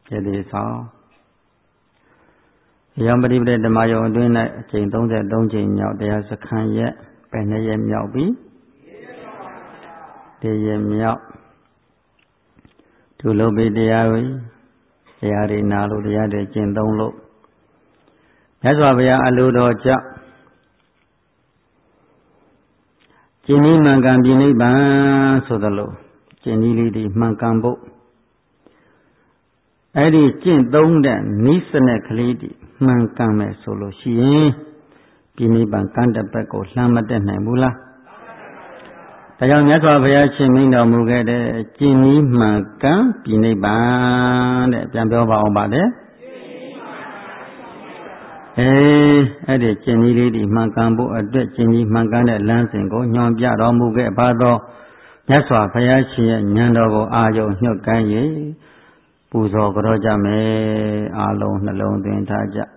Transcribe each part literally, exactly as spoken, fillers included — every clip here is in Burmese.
ယတိဆောင်ယံပရိပဒေဓမ္မယုံအတွင်း၌အချိန်သုံးဆယ်သုံးချိန်မြောက်တရားစခန်းရက်ဘယ်နှစ်ရက်မြောက်ပြီတရက်မြောက်သူလုပ်ပြီးတရားဝိတရားတွေနာလို့တရားတွေကျင့်သုံးလို့မြတ်စွာဘုရားအလိုတော်ကြောင့်ကျင့်ဤမှန်ကန်ပြိနိဗ္ဗာန်ဆိုသလိုကျင့်ဤလေးဒီမှန်ကန်ဖို့အဲ့ဒီကျင့်သုံးတဲ့နိစ္စနဲ့ကလေးဒီမှန်ကန်မယ်ဆိုလို့ရှိရင်ပြိနိဗ္ဗာန်ကံတဲ့ဘက်ကိုလှမ်းမတက်နိုင်ဘူးလားဒါကြောင့်မြတ်စွာဘုရားရှင်မိန့်တော်မူခဲ့တဲ့ကျင့်ဤမှန်ကန်ပြိနိဗ္ဗာန်တဲ့ပြန်ပြောပါအောင်ပါလေအဲအဲ့ဒီကျင့်ဤလေးဒီမှန်ကန်ဖို့အတွက်ကျင့်ဤမှန်ကန်တဲ့လမ်းစဉ်ကိုညွှန်ပြတော်မူခဲ့ပါသောမြတ်စွာဘုရားရှင်ရဲ့ဉာဏ်တော်ကိုအာရုံညှို့ကိုင်း၍ပူဇော်ကြတော်ကြမယ်အာလုံးနှလုံးသွင်းထားကြ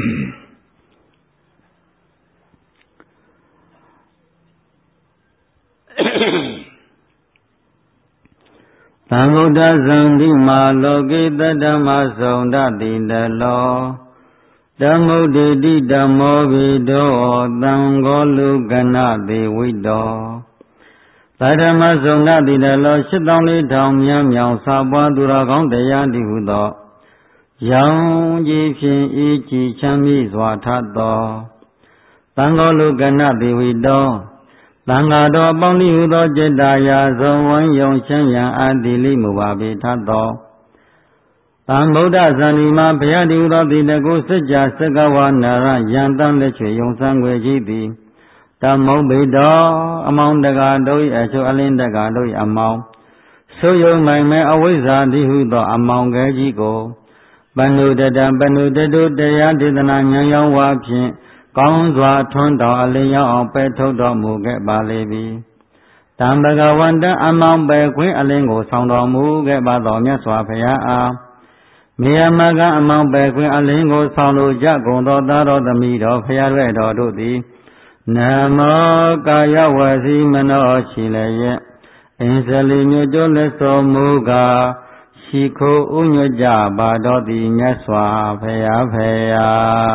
သံဃုတ္တဇံတိမာလောကိတတ္တမသုန္ဒတိတလောဓမ္မုဒ္ဓတိဓမ္မောဘိဒောသံဃောလူကနာတိဝိတောသဓမ္မသုန္ဒတိတလောရှစ်သောင်းလေးထောင်မြန်းမြောင်စာပွားသူတော်ကောင်းတရားတိဟုသောရောင်ကြီးဖြင့်ဤကြည်ချမ်းမြေ့စွာထသောသံဃောလူကနာတိဝိတောသံဃာတော်ပေါင်းတိဟုသောจิตတာယာဆုံးဝန်းယုံချမ်းရန်အာတိလိမူပါပေထသောသံဗုဒ္ဓဇန်ဒီမှာဘုရားတိဟုသောတိတကုစัจ जा စကဝါနာရယံတံလက်ချွေယုံစံွယ်ကြီးသည်ဓမ္မုဗိတောအမောင်တကာတို့၏အချို့အလင်းတကာတို့၏အမောင်ဆိုယုံနိုင်မဲ့အဝိဇ္ဇာတိဟုသောအမောင်ကဲကြီးကိုပဏုတတပဏုတတုတရားဒေသနာဉာဏ်ရောက်ဝါဖြင့်ကောင်းစွာထွန်းတော်အလင်းရောက်အောင်ပဲထုတ်တော်မူခဲ့ပါလေပြီတံဘဂဝန္တအမောင်ပဲခွင်းအလင်းကိုဆောင်တော်မူခဲ့ပါတော်မြတ်စွာဘုရားအားမေယမကအမောင်ပဲခွင်းအလင်းကိုဆောင်လိုကြကုန်သောသားတော်သမီးတော်ဘုရားရဲ့တော်တို့သည်နမောကာယဝစီမနောရှိလည်းရဲ့အင်းစလီမြို့ကျော်လက်စောမူကားရှိခိုးဥညွတ်ကြပါတော်သည်မြတ်စွာဘုရားဖေယာ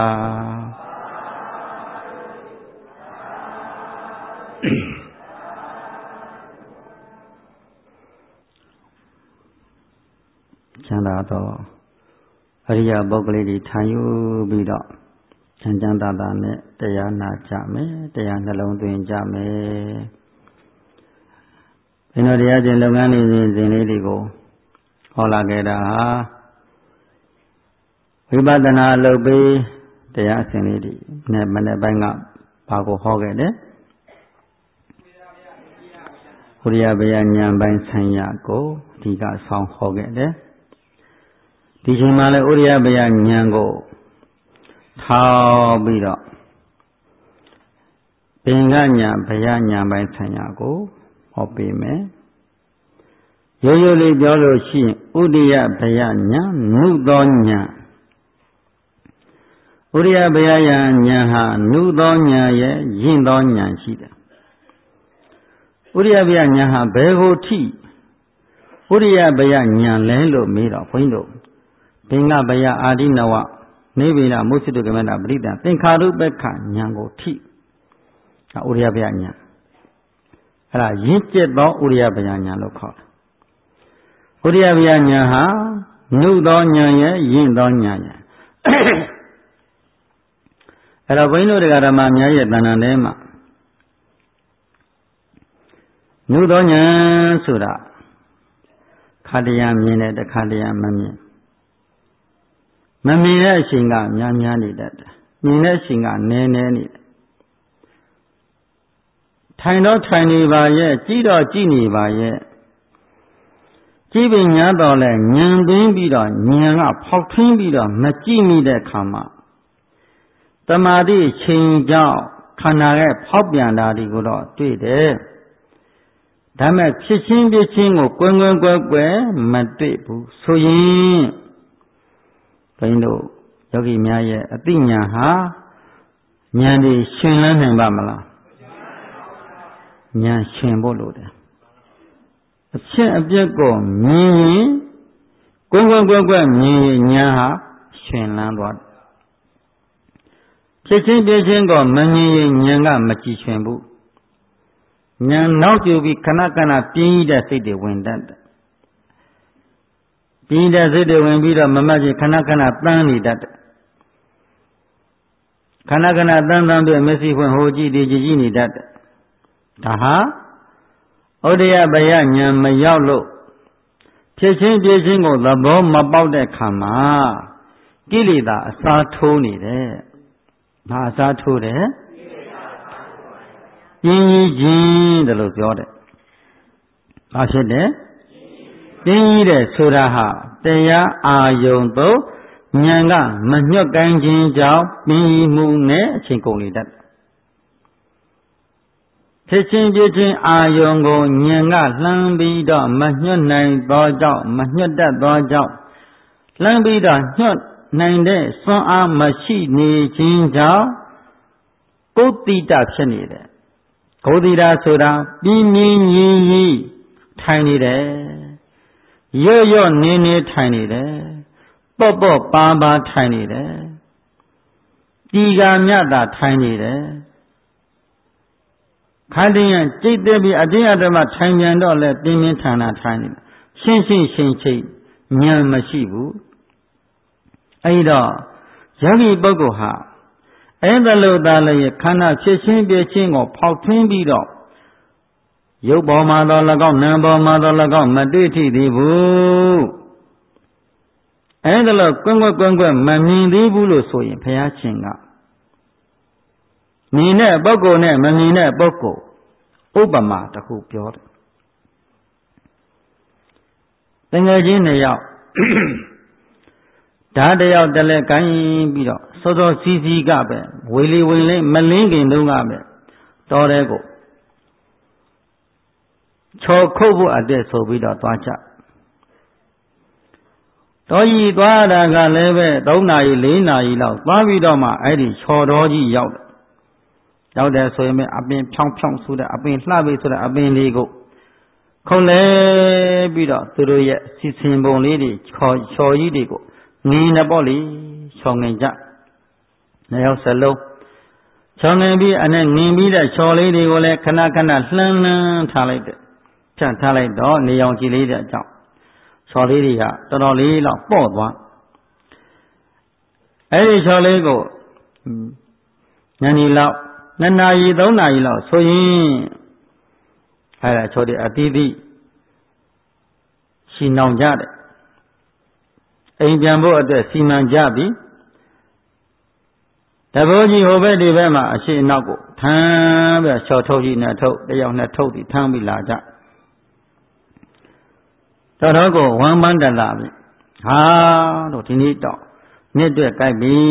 ချမ်းသာတော့အရိယာပုဂ္ဂလိတွေထိုင်ယူပြီးတော့ချမ်းချမ်းသာသာနဲ့တရားနာကြမယ်တရားနှလုံးသွင်းကြမယ်ဘယ်လိုတရားကျင့်လုပ်ငန်းတွေစဉ်လေးတွေကိုဟောလာခဲ့တာဟာဝိပဿနာလုပ်ပြီးတရားအစဉ်လေးတွေနဲ့မနေ့ပိုင်းကဘာကိုဟောခဲ့တယ်ဝိရိယဗျာဉာဏ်ပိုင်းဆိုင်ရာကိုအဓိကဆောင်းဟောခဲ့တယ်ဒီချိန်မှာလည်းဥရိယဗျာဉာဏ်ကိုထောက်ပြီးတော့ပင်ကညာဘယညာပိုင်းဆိုင်ရာကိုဟောပေးမယ်ရိုးရိုးလေးပြောလို့ရှိရင်ဥဒိယဘယညာနုသောညာဥရိယဘယညာဟာနုသောညာရဲ့ယဉ်သောညာရှိတယ်ဥရိယဘယညာဟာဘယ်ကိုထိဥရိယဘယညာလဲလို့မေးတော့ဘုန်းကြီးတို့ပင်ကဘယအာဒိနဝနေဗိလမုစိတုကမနာပရိဒံသင်္ခါရုပ္ပခဉာဏ်ကိုထိဥရိယဘယဉာဏ်အဲ့ဒါရင့်ကျက်သောဥရိယဘယဉာဏ်လို့ခေါ်တယ်ဥရိယဘယဉာဏ်ဟာနုသောဉာဏ်ရဲ့ရင့်သောဉာဏ်ရဲ့အဲ့တော့ဘုန်းကြီးတို့တရားဓမ္မများရဲ့တဏ္ဍာထဲမှာနုသောဉာဏ်ဆိုတာခါတရားမြင်တဲ့တခါတရားမမြင်မမြင်တဲ့အချိန်ကများများနေတတ်တယ်မြင်တဲ့အချိန်ကနည်းနည်းနေတယ်ထိုင်တော့ထိုင်နေပါရဲ့ကြည့်တော့ကြည့်နေပါရဲ့ကြည့်ပြီးညာတော့လဲဉာဏ်သွင်းပြီးတော့ဉာဏ်ကဖောက်ထွင်းပြီးတော့မကြည့်မိတဲ့ခါမှာတမာတိချိန်ကြောင့်ခန္ဓာရဲ့ဖောက်ပြန်တာဒီကိုတော့တွေ့တယ်ဒါမဲ့ဖြစ်ချင်းဖြစ်ချင်းကိုကွယ်ကွယ်ကွယ်ကွယ်မတွေ့ဘူးဆိုရင်ဘုန်းတို့ယောဂီများရဲ့အသိဉာဏ်ဟာဉာဏ်တွေရှင်လန်းနိုင်ပါမလားဉာဏ်ရှင်ဖို့လိုတယ်အချက်အပြက်ကိုမြင်ရင်ကွန်းကွန်းကွန်းကွန်းမြင်ညာဟာရှင်လန်းသွားဖြစ်ချင်းပြချင်းကမမြင်ရင်ဉာဏ်ကမကြည်ရှင်ဘူးဉာဏ်နောက်ကျပြီးခဏခဏပြင်းရတဲ့စိတ်တွေဝင်တတ်တယ်ပြင်းတဲ့စိတ်တွေဝင်ပြီးတော့မမတ်ချင်းခဏခဏတန်းနေတတ်တယ်ခဏခဏတန်းတန်းပြီးမျက်စိဖွင့်ဟိုကြည့်ဒီကြည့်ကြည့်နေတတ်တယ်ဒါဟာဩဒယဘယဉာဏ်မရောက်လို့ဖြစ်ချင်းပြချင်းကိုသဘောမပေါက်တဲ့ခါမှာကိလေသာအစားထိုးနေတယ်။ဘာအစားထိုးတယ်။ပြင်းကြီးခြင်းတယ်လို့ပြောတယ်။ဘာဖြစ်တယ်။ပြင်းကြီးတဲ့ဆိုတာဟာတရားအာယုံသို့ဉာဏ်ကမညွတ်ကိုင်းခြင်းကြောင့်ပြင်းကြီးမှုနဲ့အချိန်ကုန်နေတတ်တယ်။ဖြစ်ချင်းပြချင်းအာယုံကိုဉာဏ်ကလှမ်းပြီးတော့မညွတ်နိုင်သောကြောင့်မညွတ်တတ်သောကြောင့်လှမ်းပြီးတော့ညွတ်နိုင်တဲ့စွမ်းအားမရှိနေခြင်းကြောင့်ကိုယ်တိတဖြစ်နေတယ်။ကိုယ်တိတဆိုတာပြင်းပြင်းကြီးကြီးထိုင်နေတယ်။ရော့ရော့နေနေထိုင်နေတယ်။ပေါ့ပေါ့ပါပါထိုင်နေတယ်။ဒီကမြတ်တာထိုင်နေတယ်။ခန္တီးရင်ကြိတ်တဲ့ပြီးအတင်းအဓမ္မထိုင်ပြန်တော့လဲပြင်းပြင်းထန်ထန်ထိုင်နေတယ်။ရှင်းရှင်းရှင်းချိတ်ဉာဏ်မရှိဘူး။အဲဒီတော့ယောဂီပုဂ္ဂိုလ်ဟာအဲ့ဒါလို့သာလည်းခန္ဓာဖြစ်ချင်းပြချင်းကိုဖောက်ထွင်းပြီးတော့ရုပ်ပေါ်မှာတော့၎င်းနာမ်ပေါ်မှာတော့၎င်းမတွေ့ထိသေးဘူးအဲ့ဒါလို့ကွန်းကွန်းကွန်းကွန်းမမြင်သေးဘူးလို့ဆိုရင်ဘုရားရှင်ကမြင်တဲ့ပုဂ္ဂိုလ်နဲ့မမြင်တဲ့ပုဂ္ဂိုလ်ဥပမာတစ်ခုပြောတယ်တကယ်ချင်းနှစ်ယောက်ဓာတ်တယောက်တလဲကိုင်းပြီးတော့စောစောစီးစီးကပဲဝေလီဝင်လေးမလင်းခင်တုန်းကပဲတော်တဲ့ကိုချော်ခုတ်ဖို့အတက်ဆိုပြီးတော့သွားကြတော်ကြီးသွားတာကလည်းပဲသုံးနာရီလေးနာရီလောက်သွားပြီးတော့မှအဲ့ဒီချော်တော်ကြီးရောက်တယ်ရောက်တယ်ဆိုရင်အပင်ဖြောင်းဖြောင်းဆိုတဲ့အပင်လှပြီးဆိုတဲ့အပင်လေးကိုခုံလဲပြီးတော့သူတို့ရဲ့စီစဉ်ပုံလေးတွေချော်ချော်ကြီးတွေကိုငင်းနေပေါ့လေချောင်းငင်ကြနှစ်ယောက်စလုံးချောင်းငင်ပြီးအနေငင်းပြီးတဲ့ချော်လေးတွေကိုလည်းခဏခဏလှမ်းလှမ်းထားလိုက်တယ်ဖြန့်ထားလိုက်တော့နေအောင်ကြည့်လေးတဲ့အကြောင်းချော်လေးတွေကတော်တော်လေးတော့ပေါ့သွားအဲ့ဒီချော်လေးကိုညနေလောက်နှစ်နာရီသုံးနာရီလောက်ဆိုရင်အဲ့ဒါချော်တွေအသီးသီးရှင်းအောင်ကြတယ်အိမ်ပြန်ဖို့အတွက်စီမံကြပြီတဘောကြီးဟိုဘက်ဒီဘက်မှာအရှိအနောက်ကိုထမ်းပြီးချော်ထုတ်ကြီးနဲ့ထုတ်တယောက်နဲ့ထုတ်ပြီးထမ်းပြီးလာကြတော်တော်ကိုဝမ်းပန်းတလာပြီဟာတို့ဒီနေ့တော့နှစ်အတွက်ကြိုက်ပြီ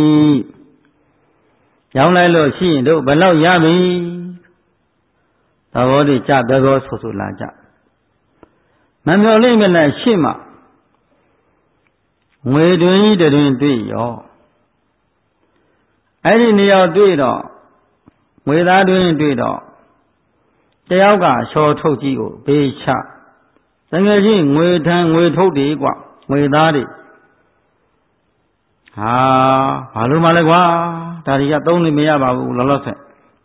ရောင်းလိုက်လို့ရှိရင်တို့ဘယ်လောက်ရပြီသဘောတည်းကြဘယ်ဘောဆိုဆိုလာကြမမျော်လင့်မနဲ့ရှေ့မှာငွေတွင်ကြီးတွင်တွေ့ရောအဲ့ဒီနေရာတွေ့တော့ငွေသားတွင်တွေ့တော့တယောက်ကချော်ထုတ်ကြီးကိုဘေးချတကယ်ချင်းငွေထမ်းငွေထုတ်တယ်ကွငွေသားတွေဟာဘာလို့မှလဲကွာဒါတွေကသုံးလို့မရပါဘူးလောလောဆယ်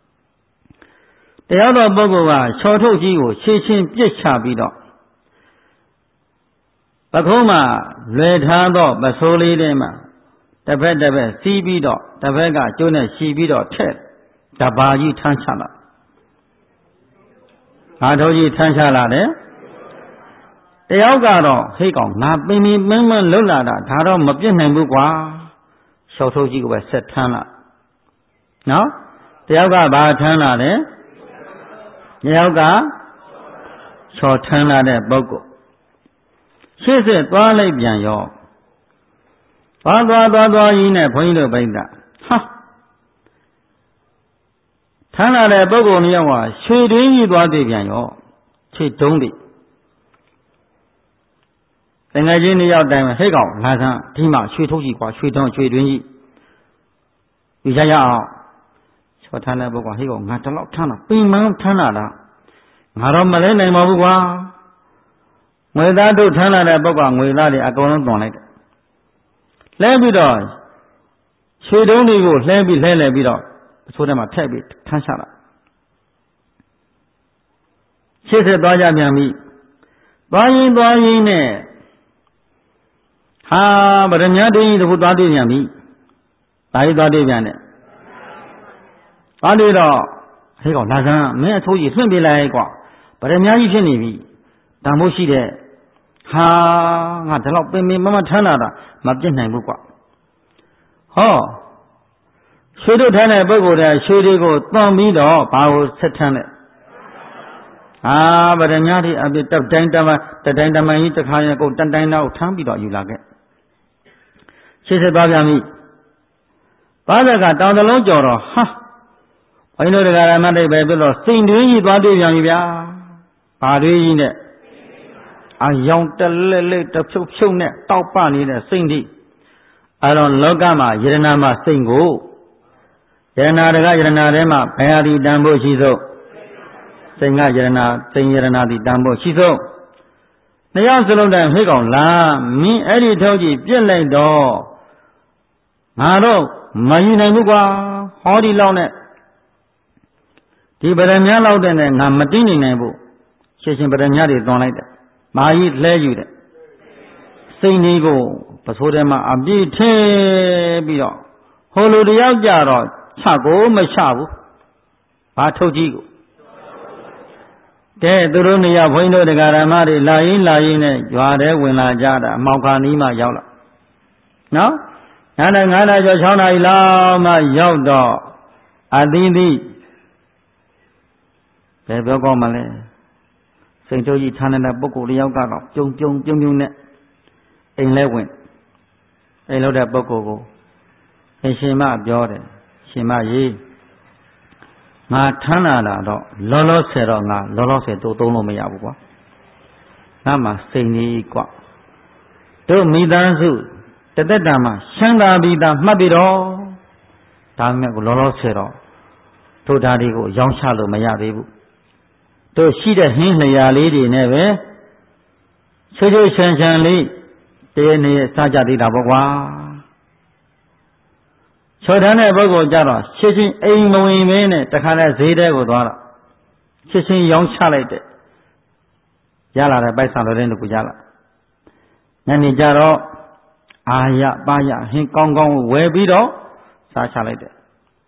တရားတော်ပုဂ္ဂိုလ်ကချော်ထုတ်ကြီးကိုရှင်းရှင်းပြစ်ချပြီးတော့ပခုံးမှာလွယ်ထားသောပစိုးလေးထဲမှာတစ်ဖက်တစ်ဖက်စီးပြီးတော့တစ်ဖက်ကကျိုးနဲ့ရှီပြီးတော့ထက်တဘာကြီးထမ်းချလာငါတို့ကြီးထမ်းချလာတယ်တယောက်ကတော့ဟိတ်ကောင်ငါပင်ပင်ပန်းပန်းလှုပ်လာတာဒါတော့မပြစ်နိုင်ဘူးကွာရှော့ထုတ်ကြီးကိုပဲဆက်ထမ်းလာနော်တယောက်ကဘာထမ်းလာတယ်တယောက်ကချော်ထမ်းလာတဲ့ပုဂ္ဂိုလ်ရှေ့ဆက်သွားလိုက်ပြန်ရောသွားသွားသွားသွားကြီးနဲ့ဘုန်းကြီးတို့ပြိတ္တာဟာထမ်းလာတဲ့ပုဂ္ဂိုလ်မျိုးကရွှေတွင်းကြီးသွားသေးပြန်ရောခြေတုံးတွေတငယ်ချင်းနှစ်ယောက်တိုင်ဟဲ့ကောင်လာစမ်းဒီမှာရွှေထုတ်ကြီးကွာရွှေတုံးရွှေတွင်းကြီးဒီရရအောင်ချောထမ်းတဲ့ပုဂ္ဂိုလ်ဟဲ့ကောင်ငါတလောက်ထမ်းတာပင်မထမ်းလာတာငါတော့မလဲနိုင်ပါဘူးကွာငငွေသားတို့ထမ်းလာတဲ့ပုဂ္ဂိုလ်ငွေသားတွေအကုန်လုံးတွန်လိုက်တယ်လဲပြီးတော့ခြေတုံးတွေကိုလှဲပြီးလှဲလဲပြီးတော့အချိုးထဲမှာထည့်ပြီးထမ်းချတာရှေ့ဆက်သွားကြပြန်ပြီသွားရင်သွားရင်နဲ့ဟာဗရမ ्या တင်းကြီးတခုသွားတွေ့ပြန်ပြီဒါကြီးသွားတွေ့ပြန်တယ်သွားတွေ့တော့ဟဲ့ကောင်လာစမ်းမင်းအချိုးကြီးလွှင့်ပြလိုက်ကွာဗရမ ्या ကြီးဖြစ်နေပြီတန်ဖို့ရှိတဲ့ဟာငါဒီလောက်ပင်ပင်မမထမ်းလာတာမပြစ်နိုင်ဘူးကွာဟောရွှေတို့ထမ်းတဲ့ပုဂ္ဂိုလ်တဲ့ရွှေတွေကိုသွန်ပြီးတော့ဘာကိုဆက်ထမ်းလဲအာဗရမ ्या တွေအပြစ်တက်တိုင်းတမတတိုင်းတမန်ကြီးတစ်ခါရကုန်တန်တိုင်းတော့ထမ်းပြီးတော့ယူလာခဲ့ရှေ့ဆက်သွားပြန်ပြီဘာသာကတောင်တလုံးကြော်တော့ဟာဘိုင်းတို့တရားဓမ္မတွေပဲပြလို့စိန်တွင်းကြီးသွားတွေ့ပြန်ပြီဗျာဘာတွေကြီးနဲ့အယောင်တလက်လက်တဖြုတ်ဖြုတ်နဲ့တောက်ပနေတဲ့စိန်တိအဲတော့လောကမှာယရနာမှာစိန်ကိုယရနာတကယရနာထဲမှာဘယ်ဟာဒီတန်ဖို့ရှိဆုံးစိန်ကယရနာစိန်ယရနာဒီတန်ဖို့ရှိဆုံးနှစ်ယောက်စလုံးတိုင်းဟိတ်ကောင်လားမင်းအဲ့ဒီထောက်ကြီးပြက်လိုက်တော့ငါတော့မယူနိုင်ဘူးကွာဟောဒီလောက်နဲ့ဒီဗရမ ्या လောက်တဲ့နဲ့ငါမတင်းနေနိုင်ဘူးရှင်ရှင်ဗရမ ्या တွေသွန်လိုက်တယ်မာကြီးလှဲယူတယ်စိန်ကြီးကိုပစိုးထဲမှာအပြည့်ထည့်ပြီးတော့ဟိုလူတယောက်ကြတော့ချကိုမချဘူးဘာထုတ်ကြီးကိုကဲသူတို့နေရဘုန်းကြီးတို့တရားဓမ္မတွေလာရင်လာရင်နဲ့ရွာထဲဝင်လာကြတာအမောင်ခါနီးမှရောက်လာနော်ညနေငါးနာရီကျော်၆နာရီလောက်မှရောက်တော့အသီးသီးဘယ်ပြောကောင်းမလဲစိန်ထုတ်ကြီးဌာနတဲ့ပုဂ္ဂိုလ်တယောက်ကတော့ပြုံပြုံပြုံပြုံနဲ့အိမ်လဲဝင်အိမ်လောက်တဲ့ပုဂ္ဂိုလ်ကိုအရှင်မပြောတယ်ရှင်မကြီးငါထမ်းလာတာတော့လောလောဆယ်တော့ငါလောလောဆယ်တို့သုံးလို့မရဘူးကွာငါမှစိန်ကြီးကွာတို့မိသားစုတသက်တာမှာရှမ်းသာပြီးသားမှတ်ပြီးတော့ဒါမဲ့ကိုလောလောဆယ်တော့တို့ဓာတ်တွေကိုရောင်းချလို့မရသေးဘူးတို့ရှိတဲ့ဟင်းလျာလေးတွေနဲ့ပဲချွတ်ချွတ်ချန်ချန်လေးတရေနေစားကြသေးတာပေါ့ကွာချော်တန်းတဲ့ပုဂ္ဂိုလ်ကြတော့ချစ်ချင်းအိမ်မဝင်မင်းနဲ့တခါနဲ့ဈေးတဲကိုသွားတော့ချစ်ချင်းရောင်းချလိုက်တဲ့ရလာတဲ့ပိုက်ဆံလိုတဲ့တကူရလာညနေကြတော့အာရပါရဟင်းကောင်းကောင်းဝယ်ပြီးတော့စားချလိုက်တယ်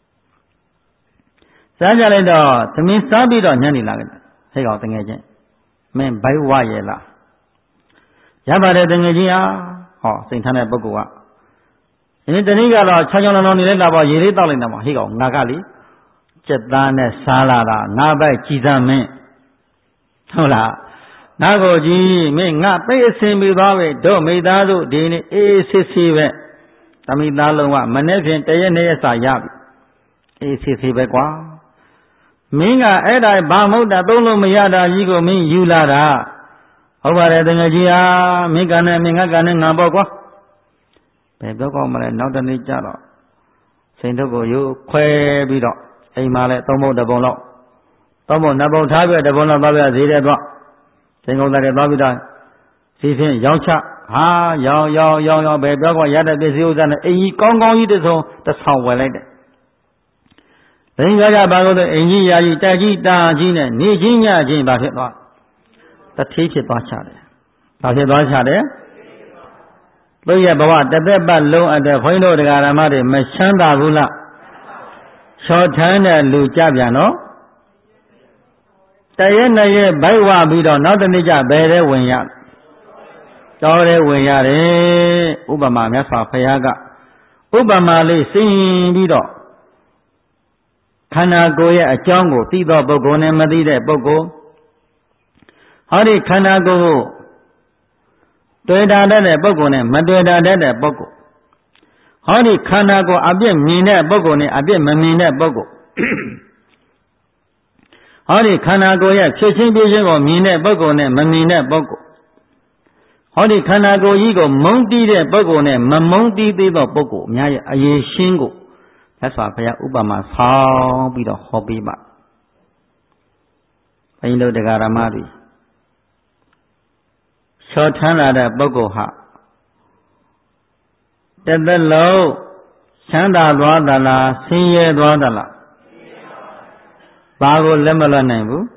စားကြလိုက်တော့သမင်းစားပြီးတော့ညနေလာခဲ့တယ်ဟဲ့ကောင်တငယ်ချင်းမင်းဘိုက်ဝရဲ့လားရပါတယ်တငယ်ချင်းဟာဟောစိန်ထမ်းတဲ့ပုဂ္ဂိုလ်ကဒီတနည်းကတော့ချောင်းချောင်းလောင်လောင်နေလိုက်တာပေါ့ရေလေးတောက်လိုက်တာပေါ့ဟေ့ကောင်ငါကလေစက်သားနဲ့စားလာတာငါဘိုက်ကြည်စမ်းမင်းဟုတ်လားငါကိုကြီးမင်းငါသိအစင်ပြီးသွားပဲတို့မိသားစုဒီနေ့အေးအေးဆေးဆေးပဲတမိသားလုံးကမနေ့ဖြင့်တရက်နေ့ရက်စာရပြီအေးဆေးဆေးပဲကွာမင်းကအဲ့ဒါဘာမဟုတ်တာသုံးလို့မရတာကြီးကိုမင်းယူလာတာဟုတ်ပါတယ်တကယ်ကြီးဟာမင်းကနဲ့မင်းငါကနဲ့ငါပေါ့ကွာဘယ်တော့ကောင်းမလဲနောက်တနေ့ကျတော့စိန်ထုတ်ကိုယူခွဲပြီးတော့အိမ်မှာလဲသုံးပုံတစ်ပုံလောက်သုံးပုံနှစ်ပုံထားပြတစ်ပုံလောက်သွားပြဈေးတဲ့တော့စိန်ကုန်တဲ့သွားပြီးတော့စီးဖြင့်ရောင်းချဟာရောင်းရောင်းရောင်းရောင်းဘယ်ပြောကောရတဲ့ပစ္စည်းဥစ္စာနဲ့အိမ်ကြီးကောင်းကောင်းကြီးတစ်စုံတစ်ဆောင်ဝယ်လိုက်တယ်ဘယ်ကြကြပါလို့လဲအိမ်ကြီးရာကြီးတက်ကြီးတာကြီးနဲ့နေချင်းညချင်းဘာဖြစ်သွားတထေးဖြစ်သွားချတယ်ဘာဖြစ်သွားချတယ်သူရဲ့ဘဝတသက်ပတ်လုံးအတွက်ဘုန်းကြီးတို့တရားဓမ္မတွေမချမ်းသာဘူးလားချော်ထမ်းတဲ့လူကြပြန်တော့တရက်နှစ်ရက်ဘိုက်ဝပြီးတော့နောက်တနေ့ကျဘယ်ထဲဝင်ရတော်ထဲဝင်ရတယ်ဥပမာမြတ်စွာဘုရားကဥပမာလေးစင်ပြီးတော့ခန္ဓာကိုယ်ရဲ့အကြောင်းကိုသိသောပုဂ္ဂိုလ်နဲ့မသိတဲ့ပုဂ္ဂိုလ်ဟောဒီခန္ဓာကိုယ်ကိုတွေ့တာတတ်တဲ့ပုဂ္ဂိုလ်နဲ့မတွေ့တာတတ်တဲ့ပုဂ္ဂိုလ်ဟောဒီခန္ဓာကိုယ်အပြည့်မြင်တဲ့ပုဂ္ဂိုလ်နဲ့အပြည့်မမြင်တဲ့ပုဂ္ဂိုလ်ဟောဒီခန္ဓာကိုယ်ရဲ့ဖြစ်ချင်းပြည့်ချင်းကိုမြင်တဲ့ပုဂ္ဂိုလ်နဲ့မမြင်တဲ့ပုဂ္ဂိုလ်ဟောဒီခန္ဓာကိုယ်ကြီးကိုမုန်းတီးတဲ့ပုဂ္ဂိုလ်နဲ့မမုန်းတီးသေးသောပုဂ္ဂိုလ်အများရဲ့အရေးရှင်းကိုသက်စွာဘုရားဥပမာဆောင်းပြီးတော့ဟောပေးပါဘုန်းကြီးတို့တရားဓမ္မတွေချောထမ်းလာတဲ့ပုဂ္ဂိုလ်ဟာတသက်လုံးချမ်းသာသွားသလားဆင်းရဲသွားသလားဘာကိုလက်မလွတ်နိုင်ဘူး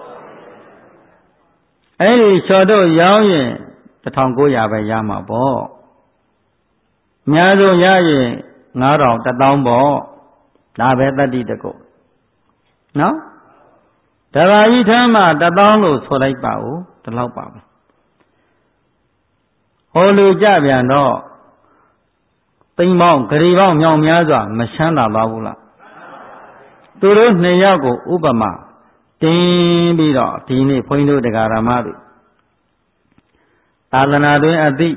အဲ့ဒီချောတို့ရောင်းရင်တထောင်ကိုးရာပဲရမှာပေါ့အများဆုံးရရင်ငါးထောင်တစ်သောင်းပေါ့ဒါပဲတတ္တိတကုတ်နော်တဘာကြီးထမ်းမှာတစ်သောင်းလို့ဆိုလိုက်ပါဦးဒီလောက်ပါပဲဟိုလူကြပြန်တော့သိမ့်ပေါင်းဂရီပေါင်းမြောင်များစွာမချမ်းသာပါဘူးလားသူတို့နှစ်ယောက်ကိုဥပမာတင်းပြီးတော့ဒီနေ့ဘုန်းကြီးတို့တရားဓမ္မတွေသာသနာတွင်အသိ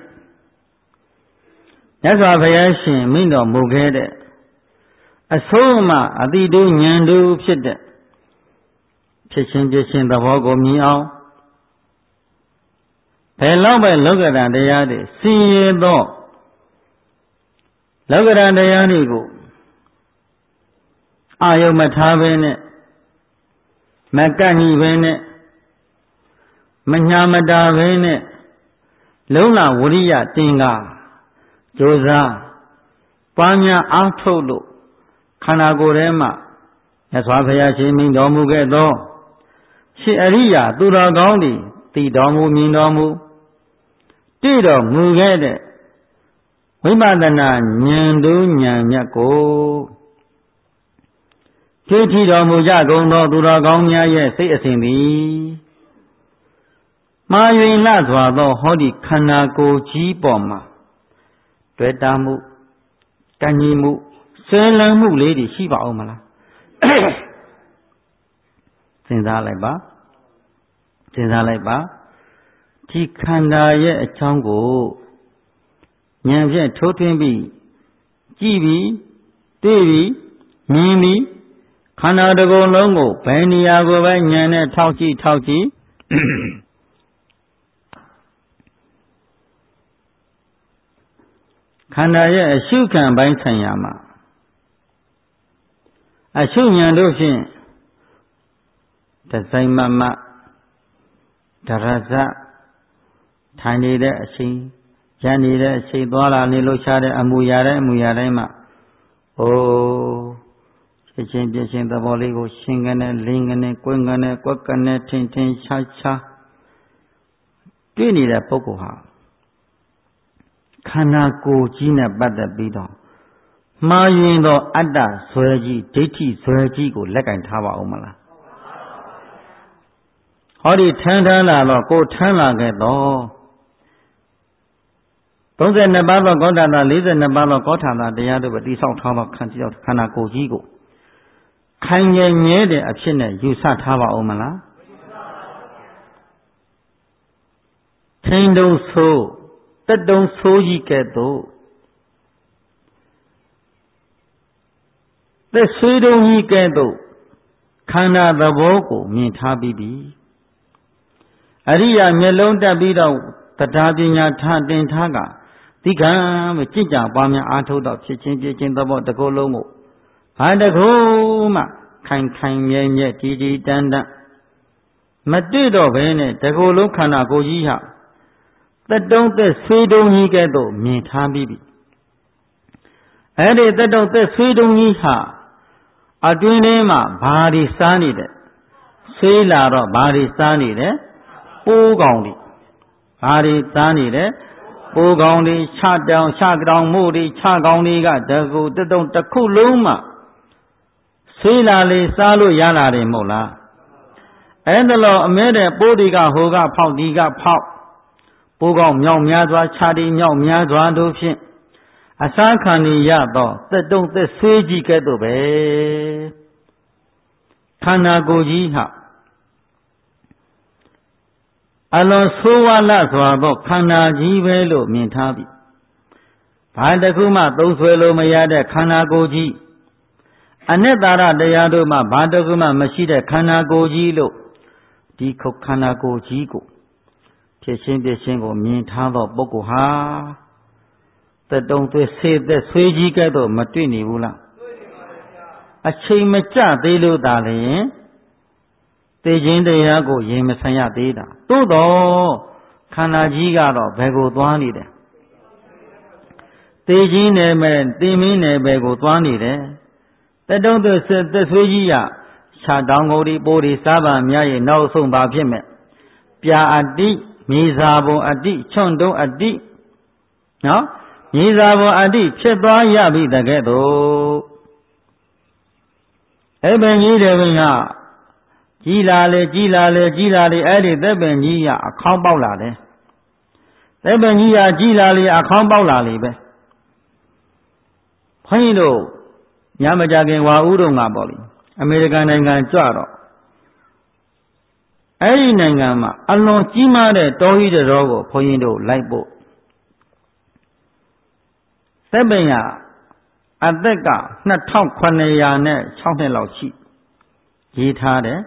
မြတ်စွာဘုရားရှင်မိန့်တော်မူခဲ့တဲ့အဆုံးအမအတိတုဉာဏ်တုဖြစ်တဲ့ဖြစ်ချင်းဖြစ်ချင်းသဘောကိုမြင်အောင်ဘယ်လောက်ပဲလောကဓာတ်တရားတွေစင်ရသောလောကဓာတ်တရားတွေကိုအာယုံမထားဘဲနဲ့မကန့်ညီဘဲနဲ့မညာမတာဘဲနဲ့လုံးလဝရိယတင်ကားကြိုးစားပွားများအားထုတ်လို့ခန္ဓာကိုယ်ထဲမှာမြတ်စွာဘုရားရှင်မိန့်တော်မူခဲ့သောရှင်အရိယာသူတော်ကောင်းတွေသိတော်မူမြင်တော်မူတွေ့တော်မူခဲ့တဲ့ဝိပဿနာဉာဏ်တို့ဉာဏ်မြတ်ကိုတွေ့ထီတော်မူကြကုန်သောသူတော်ကောင်းများရဲ့စိတ်အစဉ်သည်မှားယွင်းလှစွာသောဟောဒီခန္ဓာကိုယ်ကြီးပေါ်မှာတွေ့တာမှုကံကြီးမှုဆွဲလန်းမှုလေးတွေရှိပါဦးမလားစဉ်းစားလိုက်ပါစဉ်းစားလိုက်ပါဒီခန္ဓာရဲ့အကြောင်းကိုဉာဏ်ဖြင့်ထိုးထွင်းပြီးကြည့်ပြီးတွေ့ပြီးမြင်ပြီးခန္ဓာတစ်ခုလုံးကိုဘယ်နေရာကိုပဲဉာဏ်နဲ့ထောက်ကြည့်ထောက်ကြည့်ခန္ဓာရဲ့အရှုခံပိုင်းဆိုင်ရာမှာအရှုဉာဏ်တို့ဖြင့်တစိုက်မမဒရဇထိုင်နေတဲ့အချိန်ရနေတဲ့အချိန်သွားလာနေလို့ရှားတဲ့အမူအရာတိုင်းအမူအရာတိုင်းမှာအိုးဖြစ်ချင်းပြချင်းသဘောလေးကိုရှင်းကနေလင်းကနေကွင်းကနေကွက်ကနေထင်ထင်ရှားရှားတွေ့နေတဲ့ပုဂ္ဂိုလ်ဟာခန္ဓာကိုယ်ကြီးနဲ့ပတ်သက်ပြီးတော့မှားယွင်းသောအတ္တဇွဲကြီးဒိဋ္ဌိဇွဲကြီးကိုလက်ကင်ထားပါဦးမလားဟောဒီထမ်းထမ်းလာတော့ကိုထမ်းလာခဲ့တော့သုံးဆယ်နှစ်ပါးသောကောဋ္ဌာလေးဆယ်နှစ်ပါးသောကောဋ္ဌာတရားတို့ပဲတိဆောက်ထားသောခန္ဓာခန္ဓာကိုယ်ကြီးကိုခိုင်ငယ်မြဲတဲ့အဖြစ်နဲ့ယူဆထားပါဦးမလားထိန်တုံဆိုးတက်တုံဆိုးကြီးကဲ့သို့သက်ဆွေးတုံကြီးကဲ့သို့ခန္ဓာသဘောကိုမြင်ထားပြီးပြီအရိယာမျက်လုံးတက်ပြီးတော့တရားပညာထားတင်ထားကဒီကံမကြည်ကြပွားများအားထုတ်တော့ဖြစ်ချင်းဖြစ်ချင်းသဘောတစ်ခုလုံးကိုဘာတစ်ခုမှခိုင်ခိုင်မြဲမြဲတည်တည်တန်းတန်းမတွေ့တော့ဘဲနဲ့တစ်ခုလုံးခန္ဓာကိုယ်ကြီးဟာသက်တုံးသက်ဆွေးတုံးကြီးကဲ့သို့မြင်ထားပြီးပြီအဲ့ဒီသက်တုံးသက်ဆွေးတုံးကြီးဟာအတွင်းထဲမှာဘာတွေစားနေတယ်ဆွေးလာတော့ဘာတွေစားနေတယ်ပိုးကောင်တွေဘာတွေစားနေတယ်ပိုးကောင်တွေခြတောင်ခြကြောင်မို့တွေခြကောင်တွေကတကူတက်တုံတစ်ခုလုံးမှဆွေးလာလေစားလို့ရလာတယ်မဟုတ်လားအဲ့ဒါလို့အမဲတဲ့ပိုးတွေကဟိုကဖောက်ဒီကဖောက်ပိုးကောင်မြောက်များစွာခြာတိမြောက်များစွာတို့ဖြင့်အစားခံရတော့သက်တုံသက်ဆွေးကြီးကဲ့သို့ပဲခန္ဓာကိုယ်ကြီးဟာအလွန်ဆိုးဝါးလှစွာသောခန္ဓာကြီးပဲလို့မြင်ထားပြီဘာတစ်ခုမှသုံးဆွဲလို့မရတဲ့ခန္ဓာကိုယ်ကြီးအနတ္တရတရားတို့မှဘာတစ်ခုမှမရှိတဲ့ခန္ဓာကိုယ်ကြီးလို့ဒီခုခန္ဓာကိုယ်ကြီးကိုဖြစ်ချင်းဖြစ်ချင်းကိုမြင်ထားသောပုဂ္ဂိုလ်ဟာသက်တုံသွေးဆေးသက်ဆွေးကြီးကဲ့သို့မတွေ့နေဘူးလားတွေ့နေပါဗျာအချိန်မကျသေးလို့သာလျှင်သိခြင်းတရားကိုရင်မဆိုင်ရသေးတာသို့တော့ခန္ဓာကြီးကတော့ဘယ်ကိုသွားနေတယ်သေကြီးနယ်မဲ့တင်မင်းနယ်ဘယ်ကိုသွားနေတယ်တတုံးသသက်ဆွေးကြီးရခြာတောင်ကိုယ်ဒီပိုးဒီစားပါများရဲ့နောက်ဆုံးပါဖြစ်မဲ့ပြာအတိမြေစာပုံအတိချွန့်တုံးအတိနော်မြေစာပုံအတိဖြစ်သွားရပြီတကဲ့သို့အဲ့ပင်ကြီးတယ်ဘုရားကြီးလာလေကြီးလာလေကြီးလာလေအဲ့ဒီသက်ပင်ကြီးရအခေါင်းပေါက်လာတယ်သက်ပင်ကြီးရကြီးလာလေအခေါင်းပေါက်လာလေပဲဘုန်းကြီးတို့ညမကြခင်ဝါဦးတို့ငါပေါ့လေအမေရိကန်နိုင်ငံကြွတော့အဲ့ဒီနိုင်ငံမှာအလွန်ကြီးမားတဲ့တောကြီးတော်ကိုဘုန်းကြီးတို့လိုက်ဖို့သက်ပင်ရအသက်ကနှစ်ထောင်ခုနှစ်ရာနဲ့ခြောက်နှစ်လောက်ရှိရေးထားတယ်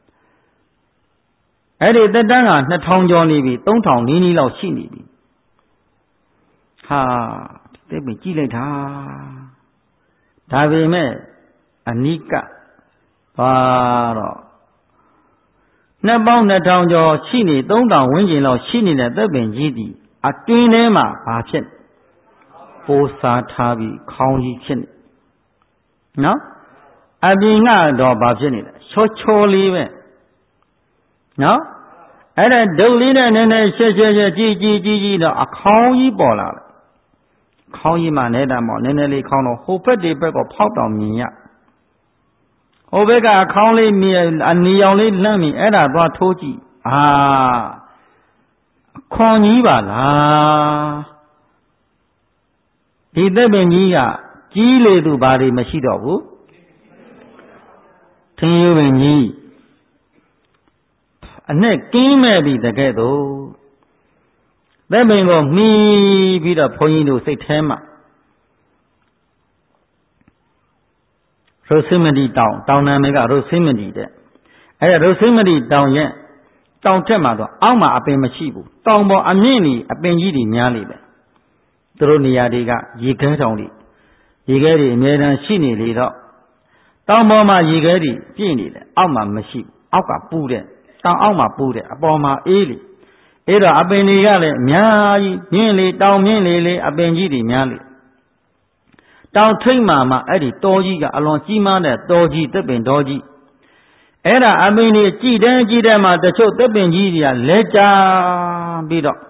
အဲ့ဒီသက်တမ်းကနှစ်ထောင်ကျော်နေပြီသုံးထောင်နီးနီးလောက်ရှိနေပြီဟာသက်ပင်ကြည့်လိုက်တာဒါပေမဲ့အနိကပါတော့နှစ်ပေါင်းနှစ်ထောင်ကျော်ရှိနေသုံးထောင်ဝန်းကျင်လောက်ရှိနေတဲ့သက်ပင်ကြီးဒီအတွင်းထဲမှာဘာဖြစ်ပိုးစားထားပြီးခေါင်းကြီးဖြစ်နေနော်အပြင်ကတော့ဘာဖြစ်နေလဲချောချောလေးပဲနော်အဲ့ဒါဒုတ်လေးနဲ့နည်းနည်းရှက်ရှက်ရှက်ကြီးကြီးကြီးကြီးတော့အခေါင်းကြီးပေါ်လာတယ်ခေါင်းကြီးမှနေတာမော်နည်းနည်းလေးခေါင်းတော့ဟိုဘက်ဒီဘက်ကဖောက်တောင်မြင်ရဟိုဘက်ကအခေါင်းလေးမြင်အနီရောင်လေးလှမ်းမြင်အဲ့ဒါသွားထိုးကြည့်အာခွန်ကြီးပါလားဒီသက်ပင်ကြီးကကြီးလေသူဘာတွေမရှိတော့ဘူးထင်းရွပင်ကြီးအနဲ့ကင်းမဲ့ပြီတကဲ့သို့သက်ပင်ကိုမှီပြီးတော့ဘုန်းကြီးတို့စိတ်ထဲမှာရုပ်စိမတိတောင်တောင်နာမည်ကရုပ်စိမတိတဲ့အဲ့ဒါရုပ်စိမတိတောင်ရဲ့တောင်ထက်မှာတော့အောက်မှာအပင်မရှိဘူးတောင်ပေါ်အမြင့်ကြီးအပင်ကြီးတွေများနေတယ်သူတို့နေရာတွေကရေခဲတောင်တွေရေခဲတွေအများတန်းရှိနေလေတော့တောင်ပေါ်မှာရေခဲတွေပြည့်နေတယ်အောက်မှာမရှိအောက်ကပူတဲ့တောင်အောက်မှာပူတယ်အပေါ်မှာအေးလေအဲ့တော့အပင်တွေကလည်းအများကြီးမြင့်လေတောင်မြင့်လေလေအပင်ကြီးတွေများလေတောင်ထိပ်မှာမှအဲ့ဒီတောကြီးကအလွန်ကြီးမားတဲ့တောကြီးသက်ပင်တောကြီးအဲ့ဒါအပင်တွေကြည်တဲ့ကြည်တဲ့မှာတချို့သက်ပင်ကြီးတွေကလဲကြပြီးတော့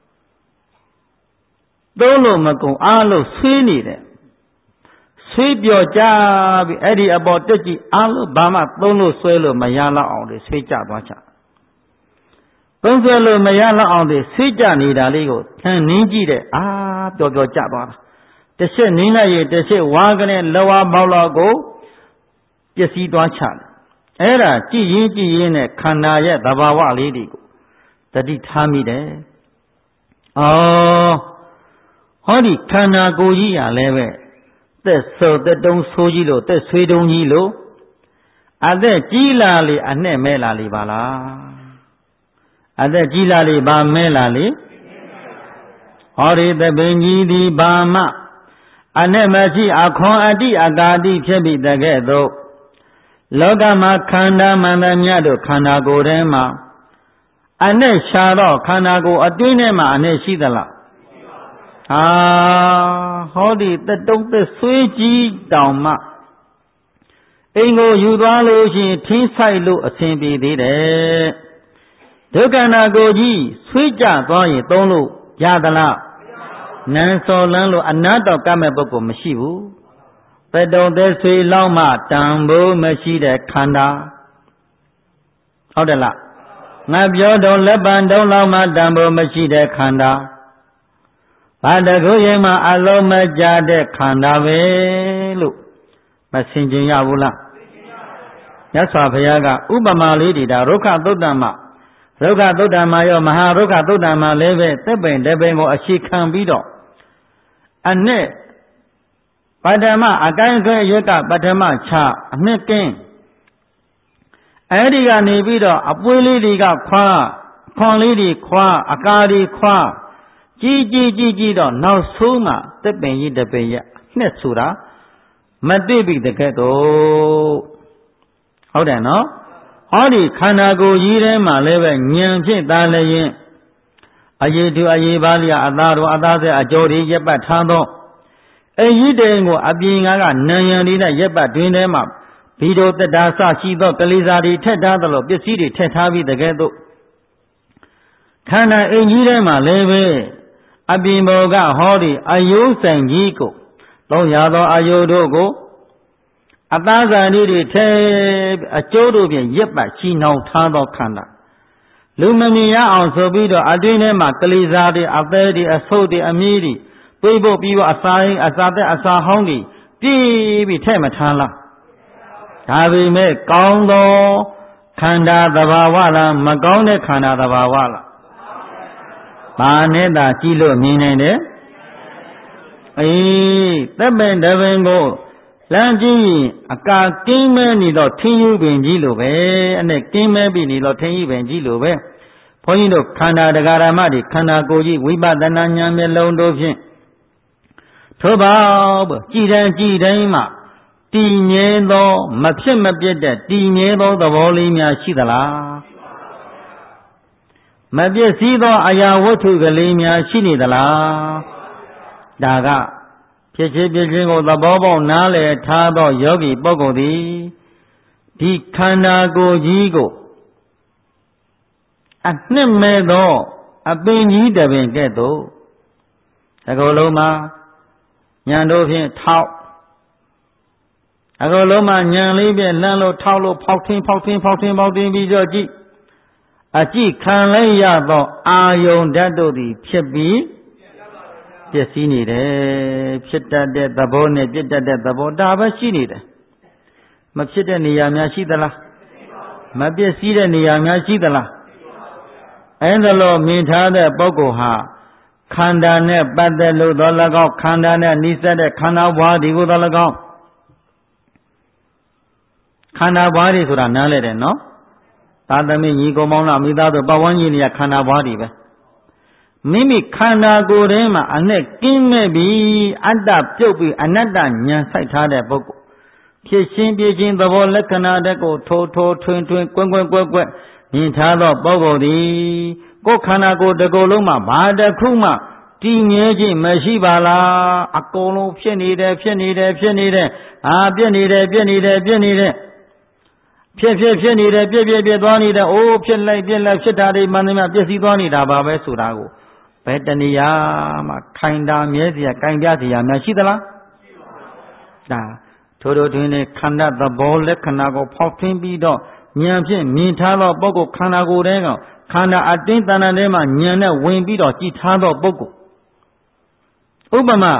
သုံးလို့မကုန်အားလို့ဆွေးနေတယ်ဆွေးပြောကြပြီးအဲ့ဒီအပေါ်တက်ကြည့်အားလို့ဘာမှသုံးလို့ဆွဲလို့မရတော့အောင်လေဆွေးကြသွားချသုံးဆွဲလို့မရတော့အောင်လေဆွေးကြနေတာလေးကိုထန်နင်းကြည့်တဲ့အာပျော်ပျော်ကြသွားတာတစ်ချက်နင်းလိုက်ရင်တစ်ချက်ဝါးကနေလောဝါပေါက်လောက်ကိုပျက်စီးသွားချတယ်အဲ့ဒါကြည်ရင်ကြည်ရင်နဲ့ခန္ဓာရဲ့သဘာဝလေးတွေကိုတတိထားမိတယ်အော်ဟောဒီခန္ဓာကိုယ်ကြီးရလည်းပဲသက်ဆိုသက်တုံးဆိုးကြီးလို့သက်ဆွေးတုံးကြီးလို့အသက်ကြီးလာလေအနဲ့မဲလာလေပါလားအသက်ကြီးလာလေဘာမဲလာလေဟောဒီသပင်ကြီးသည်ဘာမှအနဲ့မရှိအခွန်အတိအကာတိဖြစ်ပြီးတကဲ့သို့လောကမှာခန္ဓာမှန်သမျှတို့ခန္ဓာကိုယ်ထဲမှာအနဲ့ရှာတော့ခန္ဓာကိုယ်အတွင်းထဲမှာအနဲ့ရှိသလားအာဟောဒီတတုံးသက်ဆွေးကြီးတောင်မှအိမ်ကိုယူသွားလို့ရှိရင်ထင်းဆိုင်လို့အဆင်ပြေသေးတယ်ဒုက္ခနာကိုကြီးဆွေးကြသွားရင်သုံးလို့ရသလားနန်းစော်လန်းလို့အနာတော်ကမဲ့ပုဂ္ဂိုလ်မရှိဘူးတတုံးသက်ဆွေးလောက်မှတန်ဖိုးမရှိတဲ့ခန္ဓာဟုတ်တယ်လားငါပြောတော့လက်ပံတုံးလောက်မှတန်ဖိုးမရှိတဲ့ခန္ဓာဘာတကုရဲ့မှာအလုံးမကြတဲ့ခန္ဓာပဲလို့မဆင်ခြင်ရဘူးလားမြတ်စွာဘုရားကဥပမာလေးတွေဒါရုက္ခသုတ္တမရုက္ခသုတ္တမရောမဟာရုက္ခသုတ္တမလည်းပဲသက်ပင်တပင်ကိုအခြေခံပြီးတော့အနဲ့ပထမအကိုင်းခွဲရွက်ကပထမချအနှစ်ကင်းအဲ့ဒီကနေပြီးတော့အပွေးလေးတွေကခွာခွန်လေးတွေခွာအကာတွေခွာကြီးကြီးကြီးကြီးတော့နောက်ဆုံးမှသက်ပင်ကြီးတပင်ရနှစ်ဆိုတာမသိပြီတကဲ့တော့ဟုတ်တယ်နော်ဟောဒီခန္ဓာကိုယ်ကြီးထဲမှာလည်းပဲဉာဏ်ဖြင့်သာလျင်အယေတုအယေပါလျာအသားတော်အသားဆက်အကျော်တွေရက်ပတ်ထားသောအိမ်ကြီးတဲ့ကိုအပြင်ကကနံရံလေးနဲ့ရက်ပတ်တွင်ထဲမှာဘီတော်တတာဆရှိသောကလေးစားတွေထက်ထားသလိုပစ္စည်းတွေထက်ထားပြီးတကယ်တော့ခန္ဓာအိမ်ကြီးထဲမှာလည်းပဲအပြင်ဘောကဟောဒီအယုဆိုင်ကြီးကိုသုံးရသောအယုတို့ကိုအသားစာလေးတွေထဲအကျိုးတို့ဖြင့်ရက်ပတ်ရှိနှောင်ထားသောခန္ဓာလူမမြင်ရအောင်ဆိုပြီးတော့အတွင်းထဲမှာကလေးစားတွေအသေးတွေအဆုပ်တွေအမြည်တွေတွေးဖို့ပြီးတော့အစာရင်အစာသက်အစာဟောင်းတွေပြေးပြီးထဲ့မထားလားဒါပေမဲ့ကောင်းသောခန္ဓာသဘာဝလားမကောင်းတဲ့ခန္ဓာသဘာဝလားဘာနဲ့သာကြည့်လို့မြင်နိုင်တယ်အေးသက်ပင်တပင်ကိုလမ်းကြည့်ရင်အကာကင်းမဲနေတော့ထင်းယူပင်ကြီးလိုပဲအနဲ့ကင်းမဲပြီးနေတော့ထင်းယူပင်ကြီးလိုပဲဘုန်းကြီးတို့ခန္ဓာတရားဓမ္မတွေခန္ဓာကိုယ်ကြီးဝိပဿနာဉာဏ်မျက်လုံးတို့ဖြင့်ထို့ပါကြည်တိုင်းကြည်တိုင်းမှာတည်ငြိမ်သောမဖြစ်မပြတ်တဲ့တည်ငြိမ်သောသဘောလေးများရှိသလားမပြည့်စည်သောအရာဝတ္ထုကလေးများရှိနေသလားဒါကဖြစ်ဖြစ်ဖြစ်ချင်းကိုသဘောပေါက်နားလည်ထားသောယောဂီပုဂ္ဂိုလ်သည်ဒီခန္ဓာကိုယ်ကြီးကိုအနှစ်မဲ့သောအပင်ကြီးတပင်ကဲ့သို့အကုန်လုံးမှာဉာဏ်တို့ဖြင့်ထောက်အကုန်လုံးမှာဉာဏ်လေးဖြင့်လှမ်းလို့ထောက်လို့ဖောက်ထင်းဖောက်ထင်းဖောက်ထင်းဖောက်ထင်းပြီးတော့ကြည့်အကြည့်ခံလိုက်ရသောအာယုန်ဓာတ်တို့သည်ဖြစ်ပြီးပျက်စီးနေတယ်ဖြစ်တတ်တဲ့သဘောနဲ့ပြစ်တတ်တဲ့သဘောဒါပဲရှိနေတယ်မဖြစ်တဲ့နေရာများရှိသလားမပျက်စီးတဲ့နေရာများရှိသလားအဲဒါလို့မြင်ထားတဲ့ပုဂ္ဂိုလ်ဟာခန္ဓာနဲ့ပတ်သက်လို့သော၎င်းခန္ဓာနဲ့နှိစက်တဲ့ခန္ဓာဘွားဒီကိုသော၎င်းခန္ဓာဘွားတွေဆိုတာနားလဲတယ်နော်သာသမီညီကောင်မောင်လာမိသားစုပတ်ဝန်းကျင်တွေကခန္ဓာဘွားတွေပဲမိမိခန္ဓာကိုယ်ထဲမှာအနဲ့ကင်းမဲ့ပြီးအတ္တပြုတ်ပြီးအနတ္တဉာဏ်ဆိုင်ထားတဲ့ပုဂ္ဂိုလ်ဖြစ်ရှင်းပြချင်းသဘောလက္ခဏာတဲ့ကိုထိုးထိုးထွင်းထွင်းကွင်းကွင်းကွက်ကွက်မြင်ထားသောပုဂ္ဂိုလ်သည်ကိုယ်ခန္ဓာကိုယ်တစ်ကိုယ်လုံးမှာဘာတစ်ခုမှတည်ငြိမ်ခြင်းမရှိပါလားအကုန်လုံးဖြစ်နေတယ်ဖြစ်နေတယ်ဖြစ်နေတယ်အာပြည့်နေတယ်ပြည့်နေတယ်ပြည့်နေတယ်ဖြစ်ဖြစ်ဖြစ်နေတယ်ပြည့်ပြည့်ပြည့်သွားနေတယ်အိုးဖြစ်လိုက်ပြည့်လိုက်ဖြစ်တာတွေမှန်တယ်မှပြည့်စည်သွားနေတာပါပဲဆိုတာကိုဘယ်တဏှာမှခိုင်တာမြဲစရာကင်ပြစရာများရှိသလားဒါထိုးထိုးတွင်နဲ့ခန္ဓာသဘောလက္ခဏာကိုဖောက်ထွင်းပြီးတော့ဉာဏ်ဖြင့်မြင်ထားသောပုဂ္ဂိုလ်ခန္ဓာကိုယ်ထဲကခန္ဓာအတင်းတဏ္ဍာထဲမှာဉာဏ်နဲ့ဝင်ပြီးတော့ကြည်ထားသောပုဂ္ဂိုလ်ဥပမာ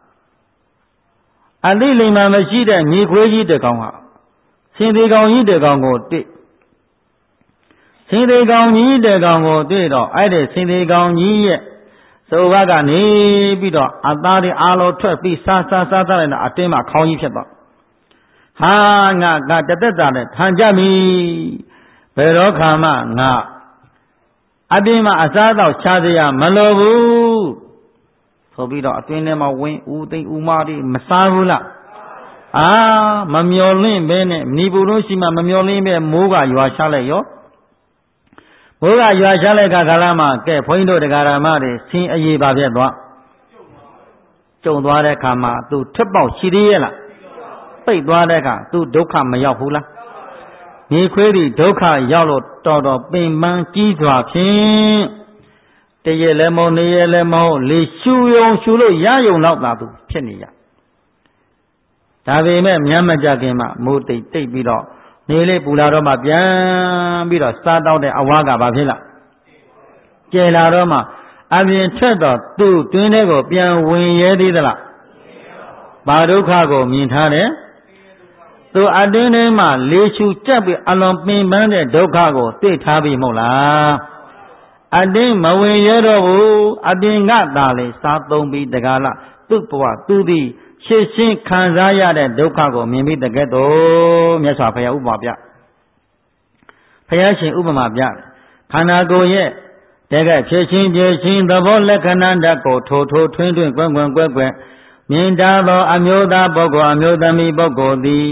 အသိလိမ္မာမရှိတဲ့မြေခွေးကြီးတစ်ကောင်ဟာဆင်းသေးကောင်ကြီးတစ်ကောင်ကိုတွေ့ဆင်းသေးကောင်ကြီးတစ်ကောင်ကိုတွေ့တော့အဲ့ဒီဆင်းသေးကောင်ကြီးရဲ့ဆိုဘကနေပြီးတော့အသားတွေအားလုံးထွက်ပြီးစားစားစားစားလိုက်တော့အတင်းမှာခေါင်းကြီးဖြစ်သွားဟာငါကတသက်တာနဲ့ခံကြပြီဘယ်တော့ခါမှငါအတင်းမှာအစားတော့ချစရာမလိုဘူးဆိုပြီးတော့အတွင်းထဲမှာဝင်ဦးသိမ့်ဦးမတွေမစားဘူးလားအာမမျော်လင့်ပဲနဲ့ဏီပူလို့ရှိမှမမျော်လင့်ပဲမိုးကရွာချလိုက်ရောမိုးကရွာချလိုက်ခါကာလမှာကဲဘုန်းကြီးတို့တရားဓမ္မတွေဆင်းအရေးပါပြတ်သွားကျုံသွားတဲ့ခါမှာသူထက်ပေါက်ရှိသေးရဲ့လားပိတ်သွားတဲ့အခါသူဒုက္ခမရောက်ဘူးလားမြေခွေးတွေဒုက္ခရောက်လို့တော်တော်ပင်ပန်းကြီးစွာဖြင့်တရေလည်းမဟုတ်နေရလည်းမဟုတ်လေရှူယုံရှူလို့ရယုံတော့သာသူဖြစ်နေရဒါပေမဲ့မြတ်မကြခင်မှာမိုးတိတ်တိတ်ပြီးတော့နေလေးပူလာတော့မှပြန်ပြီးတော့စားတော့တဲ့အဝါကဘာဖြစ်လားကျဲလာတော့မှအပြင်ထွက်တော့သူ့တွင်းထဲကိုပြန်ဝင်ရဲသေးသလားဘာဒုက္ခကိုမြင်ထားတယ်သူအတွင်းထဲမှာလေရှူကြက်ပြီးအလွန်ပင်ပန်းတဲ့ဒုက္ခကိုတွေ့ထားပြီမဟုတ်လားအတင်းမဝင်ရတော့ဘူးအပြင်ကသာလေစားသုံးပြီးတကားလားသူ့ဘဝသူသည်ရှင်းရှင်းခံစားရတဲ့ဒုက္ခကိုမြင်ပြီးတကယ်တော့မြတ်စွာဘုရားဥပမာပြဘုရားရှင်ဥပမာပြခန္ဓာကိုယ်ရဲ့တကယ်ဖြစ်ချင်းပြချင်းသဘောလက္ခဏာဓာတ်ကိုထိုးထိုးထွင်းထွင်းကွယ်ကွယ်ကွယ်ကွယ်မြင်တာသောအမျိုးသားပုဂ္ဂိုလ်အမျိုးသမီးပုဂ္ဂိုလ်သည်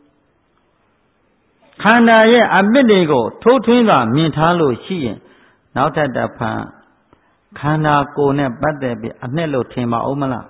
ခန္ဓာရဲ့အပစ်တွေကိုထိုးထွင်းစွာမြင်ထားလို့ရှိရင်နောက်ထပ်တစ်ဖန်ခန္ဓာကိုယ်နဲ့ပတ်သက်ပြီးအနှစ်လို့ထင်ပါဦးမလား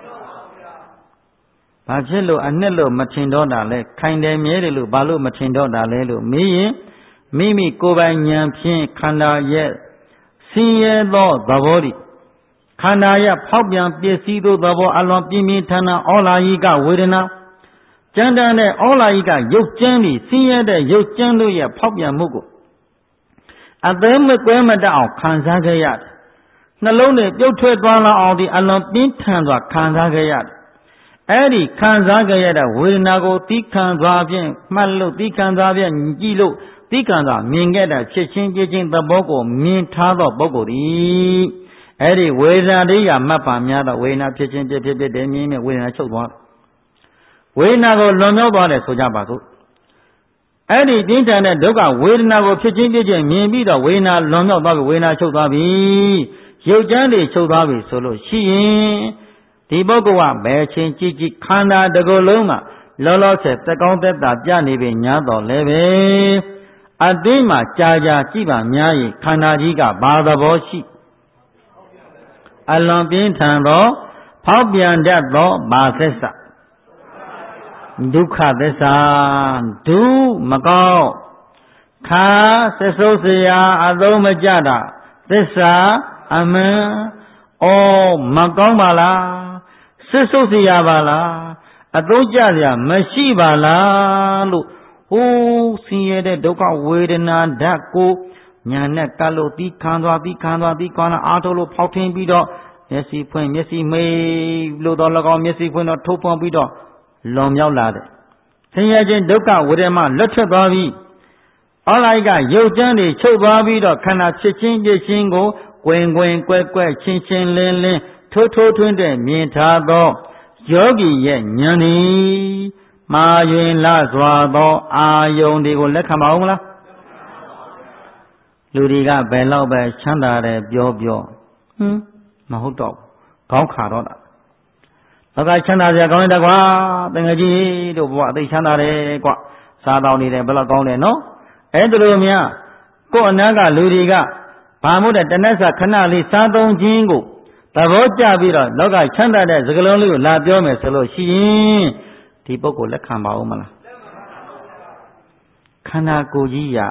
ဘာဖြစ်လို့အနှစ်လို့မထင်တော့တာလဲခိုင်တယ်မြဲတယ်လို့ဘာလို့မထင်တော့တာလဲလို့မေးရင်မိမိကိုယ်ပိုင်ဉာဏ်ဖြင့်ခန္ဓာရဲ့ဆင်းရဲသောသဘောတည်းခန္ဓာရဲ့ဖောက်ပြန်ပျက်စီးသောသဘောအလွန်ပြင်းပြင်းထန်ထန်ဩလာယိကဝေဒနာကြမ်းတမ်းတဲ့ဩလာယိကရုပ်ကြမ်းပြီးဆင်းရဲတဲ့ရုပ်ကြမ်းတို့ရဲ့ဖောက်ပြန်မှုကိုအသေးမကွဲမတတ်အောင်ခံစားခဲ့ရတယ်နှလုံးနဲ့ပြုတ်ထွက်သွားလောက်အောင်ဒီအလွန်ပြင်းထန်စွာခံစားခဲ့ရတယ်အဲ့ဒီခံစားခဲ့ရတဲ့ဝေဒနာကိုသီးခံစွာဖြင့်မှတ်လို့သီးခံစွာဖြင့်ကြည့်လို့သီးခံစွာမြင်ခဲ့တဲ့ဖြစ်ချင်းပြချင်းသဘောကိုမြင်ထားသောပုဂ္ဂိုလ်သည်အဲ့ဒီဝေဒနာတွေကမှတ်ပါများတော့ဝေဒနာဖြစ်ချင်းပြဖြစ်ဖြစ်တယ်မြင်မြင်ဝေဒနာချုပ်သွားဝေဒနာကိုလွန်မြောက်သွားတယ်ဆိုကြပါစို့အဲ့ဒီတင်းထန်တဲ့ဒုက္ခဝေဒနာကိုဖြစ်ချင်းပြချင်းမြင်ပြီးတော့ဝေဒနာလွန်မြောက်သွားပြီဝေဒနာချုပ်သွားပြီရုပ်ကြမ်းတွေချုပ်သွားပြီဆိုလို့ရှိရင်ဒီပုဂ္ဂိုလ်ကဘယ်ချင်းကြည့်ကြည့်ခန္ဓာတစ်ခုလုံးမှာလောလောဆယ်သက်ကောင်းသက်သာပြနေပြီညာတော့လည်းပဲအသိမှကြာကြာကြည့်ပါများရင်ခန္ဓာကြီးကဘာသဘောရှိအလွန်ပြင်းထန်သောဖောက်ပြန်တတ်သောဘာသစ္စာဒုက္ခသစ္စာဒုမကောင်းခါသစ္ဆုတ်เสียအသုံးမကြတာသစ္စာအမှန်ဩမကောင်းပါလားသစ္ဆုတ်เสียပါလားအသုံးကြเสียမရှိပါလားလို့ဟိုးဆင်းရဲတဲ့ဒုက္ခဝေဒနာဓာတ်ကိုညာနဲ့ကပ်လို့သီးခံသွားသီးခံသွားသီးခံလာအားထုတ်လို့ဖောက်ထင်းပြီးတော့မျက်စိဖွင့်မျက်စိမိတ်လို့တော့၎င်းမျက်စိဖွင့်တော့ထိုးဖွင့်ပြီးတော့လွန်မြောက်လာတယ်ဆင်းရဲခြင်းဒုက္ခဝေဒနာလွတ်ထွက်သွားပြီအလိုက်ကရုပ်ကြမ်းတွေချုပ်သွားပြီးတော့ခန္ဓာဖြစ်ချင်းပြချင်းကိုကွင်ကွင်ကွဲကွဲချင်းချင်းလင်းလင်းထိုးထိုးထွင်းတဲ့မြင်ထားသောယောဂီရဲ့ဉာဏ်ဤမာယွင်လစွာသောအာယုန်တွေကိုလက်ခံပါဦးမလားလူတွေကဘယ်တော့ပဲချမ်းသာတယ်ပြောပြောဟွန်းမဟုတ်တော့ခေါင်းခါတော့တာလောကချမ်းသာစရာကောင်းတယ်ကွာတငယ်ကြီးတို့ဘဝအသိချမ်းသာတယ်ကွစားတောင်းနေတယ်ဘယ်တော့ကောင်းတယ်နော်အဲ့ဒါလိုများကိုယ်အနာကလူတွေကဘာမို့တဲ့တဏှက်စာခဏလေးစားသုံးခြင်းကိုသဘောကျပြီးတော့လောကချမ်းသာတဲ့စကားလုံးလေးကိုလာပြောမယ်ဆိုလို့ရှိရင်ဒီပုဂ္ဂိုလ်လက်ခံပါဦးမလားခန္ဓာကိုယ်ကြီးရ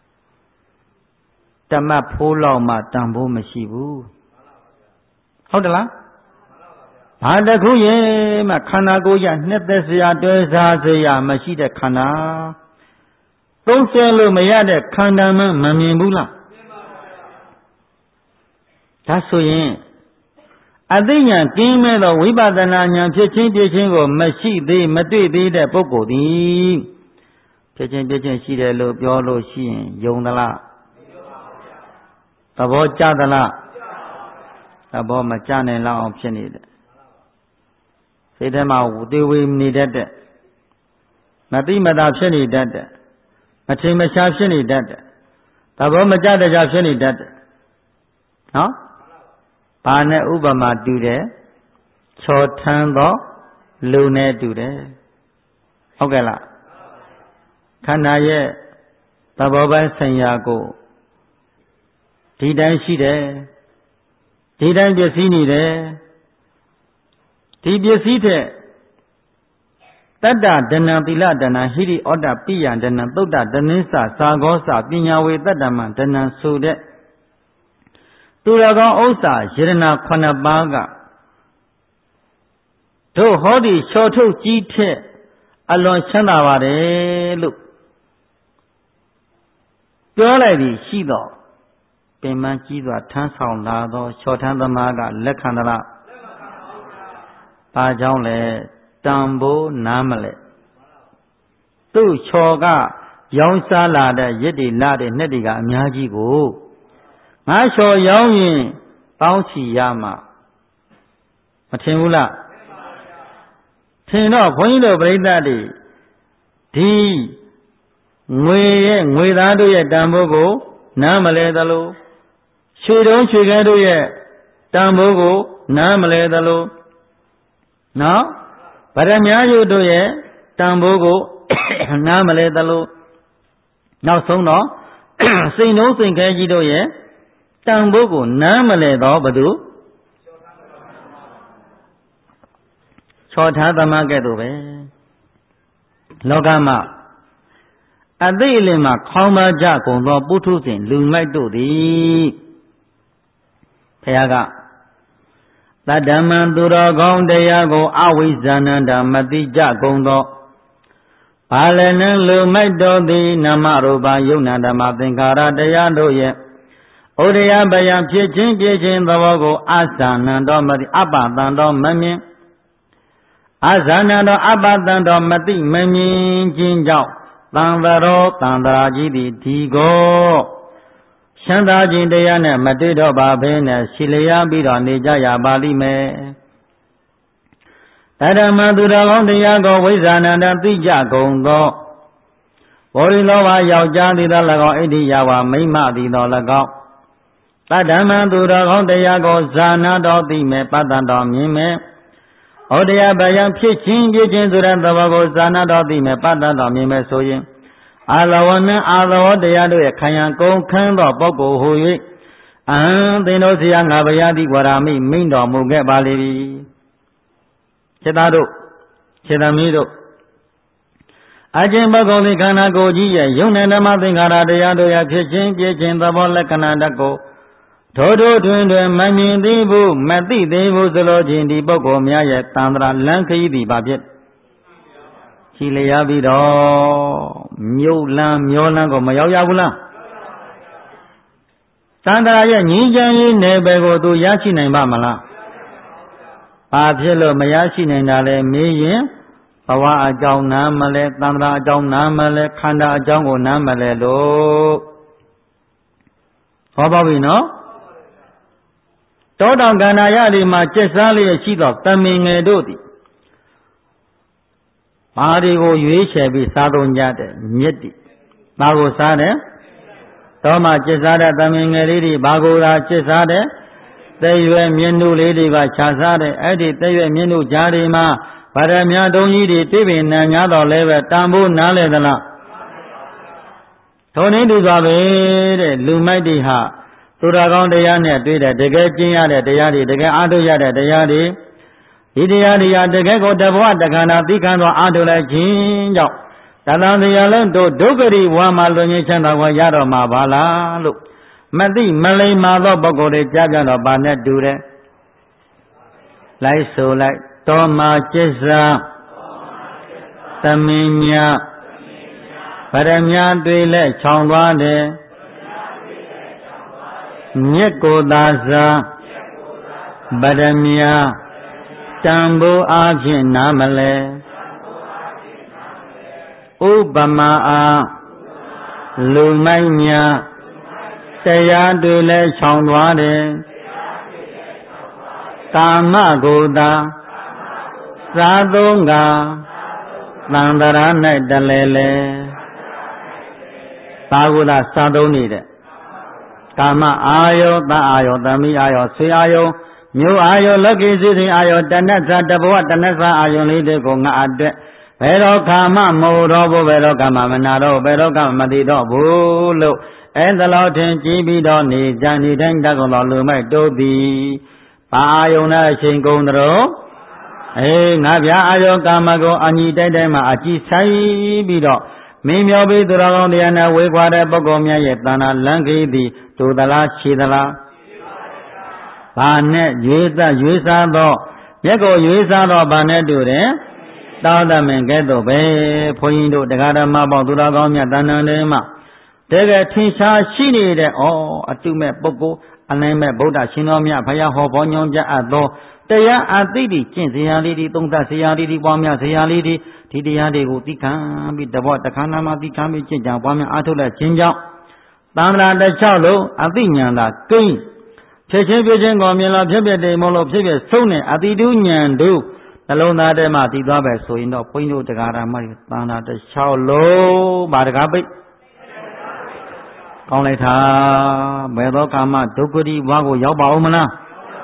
တမတ်ဖိုးလောက်မှတန်ဖိုးမရှိဘူးဟုတ်တယ်လားဘာတခုရဲ့မှခန္ဓာကိုယ်ရနှစ်သက်စရာတွဲစားစရာမရှိတဲ့ခန္ဓာသုံးဆဲလို့မရတဲ့ခန္ဓာမှမမြင်ဘူးလားဒါဆိုရင်အသိဉာဏ်ကင်းမဲ့သောဝိပဿနာဉာဏ်ဖြစ်ချင်းပြချင်းကိုမရှိသေးမတွေ့သေးတဲ့ပုဂ္ဂိုလ်သည်ဖြစ်ချင်းပြချင်းရှိတယ်လို့ပြောလို့ရှိရင်ယုံသလားသဘောကျသလားသဘောမကျနိုင်လောက်အောင်ဖြစ်နေတယ်စိတ်ထဲမှာသေဝေနေတတ်တဲ့မသိမသာဖြစ်နေတတ်တဲ့မထင်မရှားဖြစ်နေတတ်တဲ့သဘောမကျတဲ့ကြောင့်ဖြစ်နေတတ်တယ်နော်ဘာနဲ့ဥပမာတူတယ်ချော်ထမ်းသောလူနဲ့တူတယ်ဟုတ်ကဲ့လားခန္ဓာရဲ့သဘောပိုင်းဆိုင်ရာကိုဒီတိုင်းရှိတယ်ဒီတိုင်းပျက်စီးနေတယ်ဒီပစ္စည်းတဲ့တတ္တဒဏံသီလဒဏံဟိရိဩတ္တပိယံဒဏံသုတ်တဒနိစ္စသာဂောစပညာဝေတတ္တမံဒဏံဆိုတဲ့သူတော်ကောင်းဥစ္စာယရနာခုနှစ်ပါးကတို့ဟောဒီလျှော်ထုတ်ကြီးထက်အလွန်ချမ်းသာပါတယ်လို့ပြောလိုက်ပြီးရှိတော့ပင်မကြီးစွာထမ်းဆောင်လာသောလျှော်ထမ်းသမားကလက်ခံသလားဘာကြောင့်လဲတန်ဖိုးနားမလဲသူ့ချော်ကရောင်းစားလာတဲ့ရစ်တွေလာတဲ့နှစ်တွေကအများကြီးကိုငါချော်ရောင်းရင်ပေါင်းချီရမှာမထင်ဘူးလားထင်တော့ဘုန်းကြီးတို့ပြိဿတွေဒီငွေရဲ့ငွေသားတို့ရဲ့တန်ဖိုးကိုနားမလဲသလိုရွှေတုံးရွှေခဲတို့ရဲ့တန်ဖိုးကိုနားမလဲသလိုနော်ဗရမ ्या ယုတို့ရဲ့တန်ဖိုးကိုနားမလဲသလိုနောက်ဆုံးတော့စိန်တုံးစိန်ခဲကြီးတို့ရဲ့တတန်ဖိုးကိုနားမလဲတော့ဘသူချော်ထားသမားကဲ့သို့ပဲလောကမှာအသိအလင်းမှာခေါင်းပါကြကုန်သောပုထုဇဉ်လူမိုက်တို့သည်ဘုရားကတတ္တမံသူတော်ကောင်းတရားကိုအဝိဇ္ဇာနန္ဒမတိကြကုန်သောဘာလနံလူမိုက်တော်သည်နာမရူပယုံနာဓမ္မသင်္ခါရတရားတို့ရဲ့ဩဒယပယံဖြစ်ခြင်းပြည့်ခြင်းသဘောကိုအာဇာနံတော်မတိအပ္ပတံတော်မမြင်အာဇာနံတော်အပ္ပတံတော်မတိမမြင်ခြင်းကြောင့်သံသရောသံတရာကြီးသည်ဒီကိုရှမ်းသာခြင်းတရားနဲ့မတွေ့တော့ပါဘဲနဲ့ရှီလျားပြီးတော့နေကြရပါလိမ့်မယ်တဓမ္မသူတော်ကောင်းတရားကိုဝိဇ္ဇာနန္ဒသိကြကုန်သောဘောရိလောဘယောက်ျားသည်သော၎င်းဣတိယဝမိမ့်မသည်သော၎င်းတဓမ္မသူတော်ကောင်းတရားကိုဇာနာတော်သိမယ်ပတ္တတော်မြင်မယ်ဩတရားဗယံဖြစ်ခြင်းပြည့်ခြင်းဆိုတဲ့သဘောကိုဇာနာတော်သိမယ်ပတ္တတော်မြင်မယ်ဆိုရင်အာလဝနံအာလဝတရားတို့ရဲ့ခယံကုန်ခန်းသောပုဂ္ဂိုလ်ဟူ၍အဟံသင်တို့ဆရာငါဗျာတိဝရမိမိန်တော်မူခဲ့ပါလေပြီခြေသားတို့ခြေသမီးတို့အချင်းပုဂ္ဂိုလ်ဒီခန္ဓာကိုယ်ကြီးရဲ့ယုံနဲ့ဓမ္မသင်္ခါရတရားတို့ရဲ့ဖြစ်ခြင်းပြည့်ခြင်းသဘောလက္ခဏာတကိုထိုတို့တွင်တွင်မမြင်သေးဘူးမသိသေးဘူးဆိုလို့ချင်းဒီပုဂ္ဂိုလ်များရဲ့တန်ត្រာလန်းခရီးသည်ဘာဖြစ်ချီလျားပြီးတော့မြုပ်လန်းမျောလန်းကိုမရောက်ရဘူးလားတန်ត្រာရဲ့ညီချမ်းရေးနယ်ပယ်ကိုသူရရှိနိုင်ပါမလားဘာဖြစ်လို့မရရှိနိုင်တာလဲမေးရင်ဘဝအကြောင်းနားမလဲတန်ត្រာအကြောင်းနားမလဲခန္ဓာအကြောင်းကိုနားမလဲလို့ဟောပါပြီနော်တောတောင်ကန္နာရဒီမှာကျက်စားလျက်ရှိသောတမင်ငယ်တို့သည်ဘာတွေကိုရွေးချယ်ပြီးစားသုံးကြတဲ့မြစ်တိဘာကိုစားတယ်တော့မှကျက်စားတဲ့တမင်ငယ်လေးတွေဘာကိုသာကျက်စားတဲ့တဲရွယ်မြင်းနုလေးတွေကခြာစားတဲ့အဲ့ဒီတဲရွယ်မြင်းနုကြားတွေမှာဗရမညာတုံးကြီးတွေတိပင်နံများတော့လဲပဲတန်ဖိုးနားလဲသလားထုံနေတူစွာပဲတဲ့လူမိုက်တွေဟာသူတော်ကောင်းတရားနဲ့တွေ့တဲ့တကယ်ကျင့်ရတဲ့တရားတွေတကယ်အားထုတ်ရတဲ့တရားတွေဒီတရားတွေဟာတကယ်ကိုတဘဝတခန္ဓာသိခံသောအားထုတ်လိုက်ခြင်းကြောင့်တသံတရားလုံးတို့ဒုက္ခရိဝါမှာလွန်ငင်းချမ်းသာကိုရတော့မှာပါလားလို့မသိမလိမ္မာသောပုဂ္ဂိုလ်တွေကြားပြတော့ဘာနဲ့တူတယ်လိုက်ဆိုလိုက်တောမာကျစ္စာသမင်ညာဗရမညာတွေ့လဲခြောင်သွားတယ်မြက်ကိုသာစာဗရမညာတံဘောအားဖြင့်နားမလဲဥပမာအားလူမိုက်ညာတရားတွေ့လဲခြောင်သွားတယ်ကာမကိုသာသာသုံးကသံတရာ၌တလဲလဲသာကိုသာသာသုံးနေတဲ့ကာမအာယောတအာယောတမိအာယောဆွေအာယောမျိုးအာယောလောကိစိစိအာယောတဏ္ဍသတဘဝတဏ္ဍအာယောလေးတွေကိုငါအတွက်ဘယ်တော့ကာမမောတော့ဘူးဘယ်တော့ကာမမနာတော့ဘယ်တော့ကာမမသိတော့ဘူးလို့အဲ့ဒါလို့ထင်ကြည့်ပြီးတော့နေကြနေတိုင်းတက္ကသောလူမိုက်တို့သည်ဘာအာယုန်နဲ့အချိန်ကုန်တော်အေးငါဗျာအာယောကာမကိုအညီတိုက်တိုင်းမှာအကြည့်ဆိုင်ပြီးတော့မင်းမြော်ပြီးသူတော်ကောင်းတရားနဲ့ဝေခွာတဲ့ပုဂ္ဂိုလ်များရဲ့တဏ္ဍလန်းကြီးသည်တူသလားခြေသလားဘာနဲ့ရွေးသရွေးစားတော့မျက်ကိုရွေးစားတော့ဘာနဲ့တူတယ်တောင်းတမင်ကဲ့သို့ပဲဘုန်းကြီးတို့တရားဓမ္မပေါင်းသူတော်ကောင်းများတဏ္ဍတွေမှာတကယ်ထင်ရှားရှိနေတဲ့ဩအတုမဲ့ပုဂ္ဂိုလ်အနိုင်မဲ့ဗုဒ္ဓရှင်တော်မြတ်ဘုရားဟောပေါ်ညွှန်ပြအပ်သောတရားအသိတိကျင့်စရာလေးတွေသုံးသပ်စရာလေးတွေပွားများစရာလေးတွေဒီတရားတွေကိုသိခံပြီးတဘောတခါနာမှာသိခံပြီးကျင့်ကြံပွားများအားထုတ်လိုက်ခြင်းကြောင့်သံဃာတစ်လျှောက်လုံးအသိဉာဏ်သာကိန်းဖြစ်ချင်းဖြစ်ချင်းကိုမြင်လို့ဖြစ်ဖြစ်တိမ်မလို့ဖြစ်ဖြစ်ဆုံးနေအတိတုဉာဏ်တို့နှလုံးသားထဲမှာသိသွားပဲဆိုရင်တော့ဘုန်းကြီးတို့တရားဓမ္မတွေသံဃာတစ်လျှောက်လုံးဗာတကားပိတ်ကောင်းလိုက်တာဘယ်သောကာမဒုက္ခတိဘဝကိုရောက်ပါဦးမလား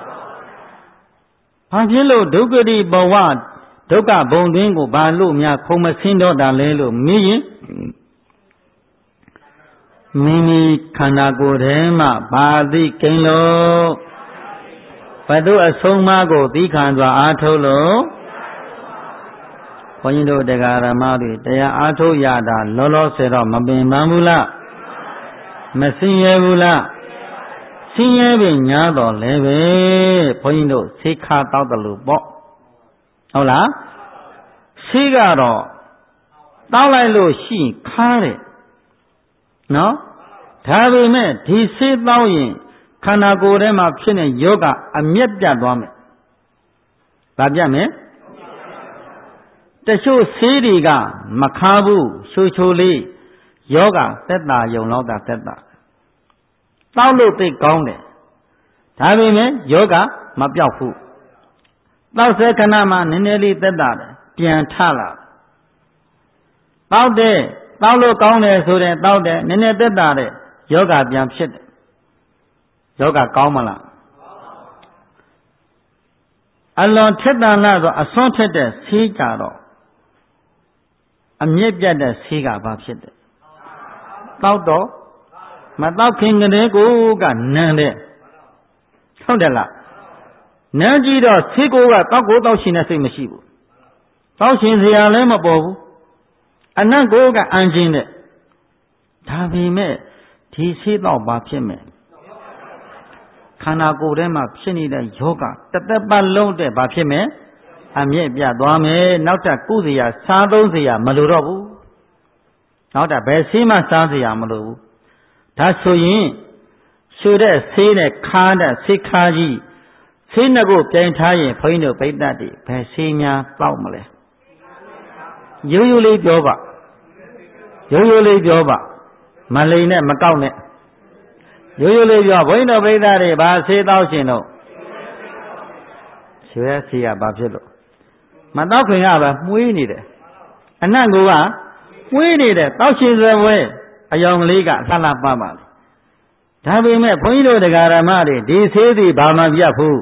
ဘာဖြစ်လို့ဒုက္ခတိဘဝဒုက္ခဘုံတွင်ကိုဘာလို့များခုံမဆင်းတော့တာလဲလို့မေးရင်မိမိခန္ဓာကိုယ်ထဲမှာဘာသိကိန်းလို့ဘသူအဆုံးအမကိုသိခံစွာအားထုတ်လို့ဘုန်းကြီးတို့တရားဓမ္မတွေတရားအားထုတ်ရတာလောလောဆယ်တော့မပင်ပန်းဘူးလားမစင်ရဘူးလားစင်ရပြီညာတော့လည်းပဲဘုန်းကြီးတို့စိတ်ခါတောက်တယ်လို့ပေါ့ဟုတ်လားစိတ်ကတော့တောက်လိုက်လို့ရှိခါတယ်နော်ဒါပေမဲ့ဒီစိတ်တောက်ရင်ခန္ဓာကိုယ်ထဲမှာဖြစ်နေယောဂအမျက်ပြတ်သွားမယ်။ဘာပြတ်မလဲ။တချို့ဆေးတွေကမခါဘူးချိုချိုလေးယောဂသက်သာယုံတော့တာသက်သာ။တောက်လို့သိကောင်းတယ်။ဒါပေမဲ့ယောဂမပြောက်ဘူး။တောက်စေခဏမှနည်းနည်းလေးသက်သာတယ်ပြန်ထလာ။တောက်တဲ့တောက်လို့ကောင်းတယ်ဆိုတဲ့တောက်တဲ့နည်းနည်းသက်သာတဲ့ယောဂပြန်ဖြစ်တယ်ယောဂကောင်းမလားအလွန်ထက်သန်လာဆိုအစွန်းထက်တဲ့ဆေးကြတော့အမြင့်ပြတ်တဲ့ဆေးကဘာဖြစ်တယ်တောက်တော့မတောက်ခင်ကလေးကိုကနန်းတဲ့ဟုတ်တယ်လားနန်းကြည့်တော့ဆေးကိုကတောက်ကိုတောက်ရှင်တဲ့စိတ်မရှိဘူးတောက်ရှင်စရာလည်းမပေါ်ဘူးအနတ်ကိုကအန်ချင်းတဲ့ဒါပေမဲ့ဒီဆေးတော့ဘာဖြစ်မယ်ခန္ဓာကိုယ်ထဲမှာဖြစ်နေတဲ့ယောဂတသက်ပတ်လုံးတဲ့ဘာဖြစ်မယ်အမြင့်ပြတ်သွားမယ်နောက်ထပ်ကုစရာစားသုံးစရာမလိုတော့ဘူးနောက်ထပ်ဘယ်ဆေးမှစားစရာမလိုဘူးဒါဆိုရင်ရှုတဲ့ဆေးနဲ့ခါတဲ့ဆေးခါကြီးဆေးနှစ်ခုပြန်ထားရင်ဘုန်းကြီးတို့ပိဋကတ်တွေဘယ်ဆေးများတောက်မလဲရိုးရိုးလေးပြောပါရိုးရိုးလေးပြောပါမလိန်နဲ့မကောက်နဲ့ရိုးရိုးလေးပြောဘုန်းကြီးတို့ပိဋကတ်တွေဘာဆေးတောက်ရှင်တော့ရွှဲဆေးကဘာဖြစ်လို့မတောက်ခင်ကပဲမှုေးနေတယ်အနတ်ကမှုေးနေတယ်တောက်ရှင်စွဲဝဲအယောင်ကလေးကလှလှပပါလေဒါပေမဲ့ဘုန်းကြီးတို့တရားဓမ္မတွေဒီဆေးစီဘာမှပြတ်ဘူး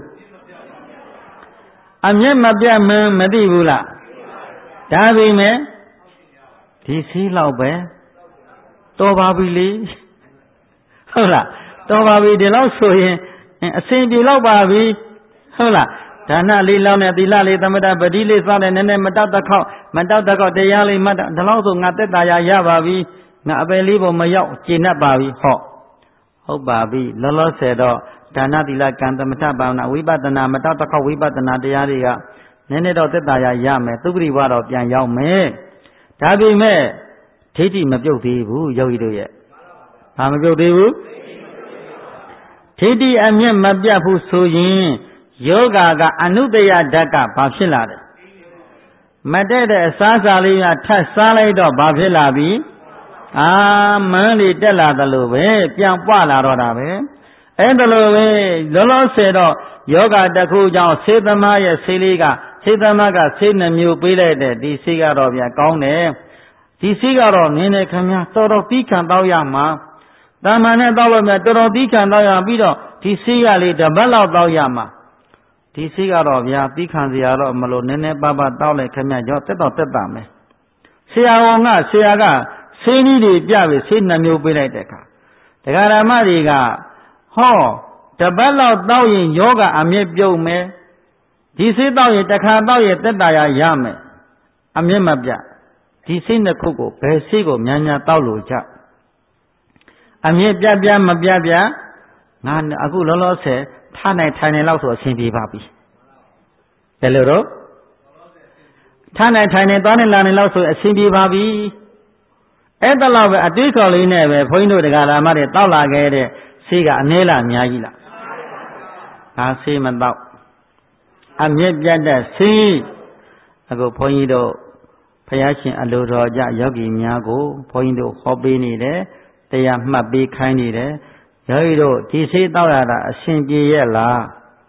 အမျက်မပြတ်မှန်းမသိဘူးလားဒါပေမဲ့ဒီဆေးလောက်ပဲတော်ပါပြီလေဟုတ်လားတော်ပါပြီဒီလောက်ဆိုရင်အစဉ်ပြေလောက်ပါပြီဟုတ်လားဒါနလေးလောက်နဲ့သီလလေးသမထပတိလေးစောင့်နဲ့နည်းနည်းမတောက်တခေါက်မတောက်တခေါက်တရားလေးမှတ်ဒါလောက်ဆိုငါသက်သာရရပါပြီငါအပယ်လေးပေါ်မရောက်ကျေနပ်ပါပြီဟောဟုတ်ပါပြီလောလောဆယ်တော့ဒါနသီလကံသမထဘာဝနာဝိပဿနာမတောက်တခေါက်ဝိပဿနာတရားတွေကနည်းနည်းတော့သက်သာရရမယ်သုခရိဘဝတော့ပြန်ရောက်မယ်ဒါပေမဲ့ဒိဋ္ဌိမပြုတ်သေးဘူးယောဂီတို့ရဲ့ဘာမပြုတ်သေးဘူးဒိဋ္ဌိအမျက်မပြတ်ဘူးဆိုရင်ယောဂါကအနုတ္တယဓာတ်ကဘာဖြစ်လာတယ်မတည့်တဲ့အစားအစာလေးကထပ်စားလိုက်တော့ဘာဖြစ်လာပြီအာမန်းလေးတက်လာတယ်လို့ပဲပြန်ပွားလာတော့တာပဲအဲ့ဒါလို့ပဲလောလောဆယ်တော့ယောဂတစ်ခုကြောင့်စေသမားရဲ့ဆေးလေးကစေသမားကဆေးနှမျိုးပေးလိုက်တဲ့ဒီဆေးကတော့ဗျာကောင်းတယ်ဒီဆေးကတော့နင်းနေခင်ဗျာတော်တော်ပြီးခံတော့ရမှာတာမန်နဲ့တော့လို့မြတော်တော်ပြီးခံတော့ရပြီးတော့ဒီဆေးရလေးတပတ်လောက်တော့ရမှာဒီဆေးကတော့ဗျာပြီးခံစရာတော့မလို့နည်းနည်းပါးပါးတောက်လိုက်ခင်ဗျာကြောတက်တော့တက်တာမယ်ဆရာဝန်ကဆရာကဆေးနည်းတွေပြပြီဆေးနှမျိုးပေးလိုက်တဲ့အခါတရားဓမ္မတွေကဟောတပတ်လောက်တောက်ရင်ယောဂအမြင့်ပြုတ်မယ်ဒီဆေးတောက်ရင်တစ်ခါတောက်ရင်သက်သာရရမယ်အမြင့်မပြဒီဆေးနှစ်ခုကိုဘယ်ဆေးကိုများများတောက်လို့ကြအမြင့်ပြပြမပြပြငါအခုလောလောဆယ်ထားနိုင်ထိုင်နိုင်လောက်ဆိုအဆင်ပြေပါပြီဘယ်လိုတော့ထားနိုင်ထိုင်နိုင်သွားနိုင်လာနိုင်လောက်ဆိုအဆင်ပြေပါပြီအဲ့ဒါလောက်ပဲအတွေးခေါ်လေးနဲ့ပဲဘုန်းကြီးတို့တရားဓမ္မတွေတောက်လာခဲ့တဲ့ဆေးကအနည်းလားအများကြီးလားဒါဆေးမတောက်အမြင့်ပြတ်တဲ့ဆေးအခုဘုန်းကြီးတို့ဘုရားရှင်အလိုတော်ကြယောဂီများကိုဘုန်းကြီးတို့ဟောပေးနေတယ်တရားမှတ်ပေးခိုင်းနေတယ်ယောဂီတို့ဒီဆေးတောက်ရတာအရှင်ပြေရဲ့လား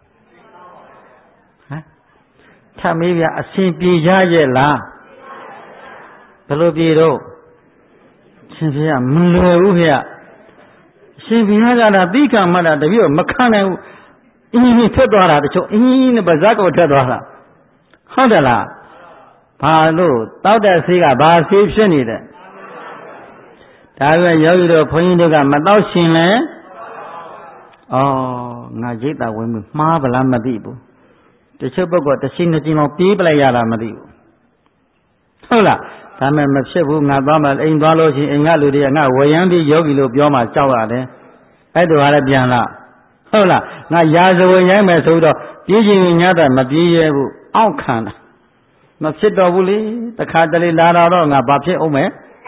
ဟမ်ထပ်မေးပြအရှင်ပြေရရဲ့လားဘယ်လိုပြေတော့ရှင်ပြေရမလွယ်ဘူးခင်ဗျရှင်ဘုရားကလာသိခံမှတာတပည့်တော့မခံနိုင်ဘူးအင်းကြီးထွက်သွားတာတချို့အင်းကြီးနဲ့ပါဇက်ကိုထွက်သွားတာဟုတ်တယ်လားဘာလို့တောက်တဲ့ဆေးကဘာဆေးဖြစ်နေတယ်ဒါပဲယောဂီတို့ဘုန်းကြီးတို့ကမတော့ရှင်လဲဩငါရိတ်တာဝင်မှုမှားဗလားမသိဘူးတချို့ပုဂ္ဂိုလ်တစ်ချိန်တစ်ချိန်လောက်ပြေးပလိုက်ရတာမသိဘူးဟုတ်လားဒါမဲ့မဖြစ်ဘူးငါသွားမှအိမ်သွားလို့ရှိရင်အိမ်ကလူတွေကငါဝရမ်းပြီးယောဂီလို့ပြောမှကြောက်ရတယ်အဲ့ဒါလည်းပြန်လာဟုတ်လားငါရာဇဝင်ရိုင်းမယ်ဆိုတော့ပြေးချင်ညတာမပြေးရဘူးအောက်ခံတာမဖြစ်တော့ဘူးလေတခါတလေလာတော့ငါဘာဖြစ်အောင်မယ်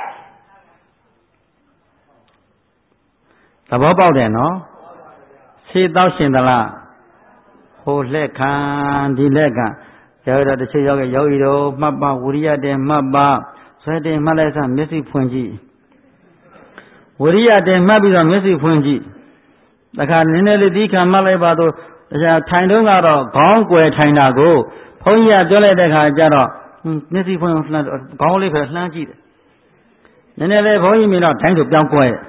သဘောပေါက်တယ်နော်ဆေးတောက်ရှင်သလားဟိုလက်ခံဒီလက်ခံယောဂီတော်တစ်ချက်ယောဂီယောဂီတို့မှတ်ပါဝိရိယတဲ့မှတ်ပါဆွဲတင်မှတ်လိုက်စမျက်စိဖွင့်ကြည့်ဝိရိယတဲ့မှတ်ပြီးတော့မျက်စိဖွင့်ကြည့်တခါနည်းနည်းလေးဒီခံမှတ်လိုက်ပါတော့တရားထိုင်တုန်းကတော့ခေါင်းကွယ်ထိုင်တာကိုဘုန်းကြီးကပြောလိုက်တဲ့ခါကျတော့မျက်စိဖွင့်လှမ်းခေါင်းလေးပဲလှမ်းကြည့်တယ်နည်းနည်းလေးဘုန်းကြီးမြင်တော့ထိုင်ဆိုပြောင်းကွယ်ဩ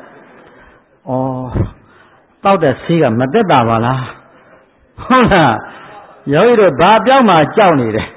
တောက်တဲ့ဆေးကမသက်တာပါလားဟုတ်လားယောဂီတို့ဘာပြောင်းမှကြောက်နေတယ်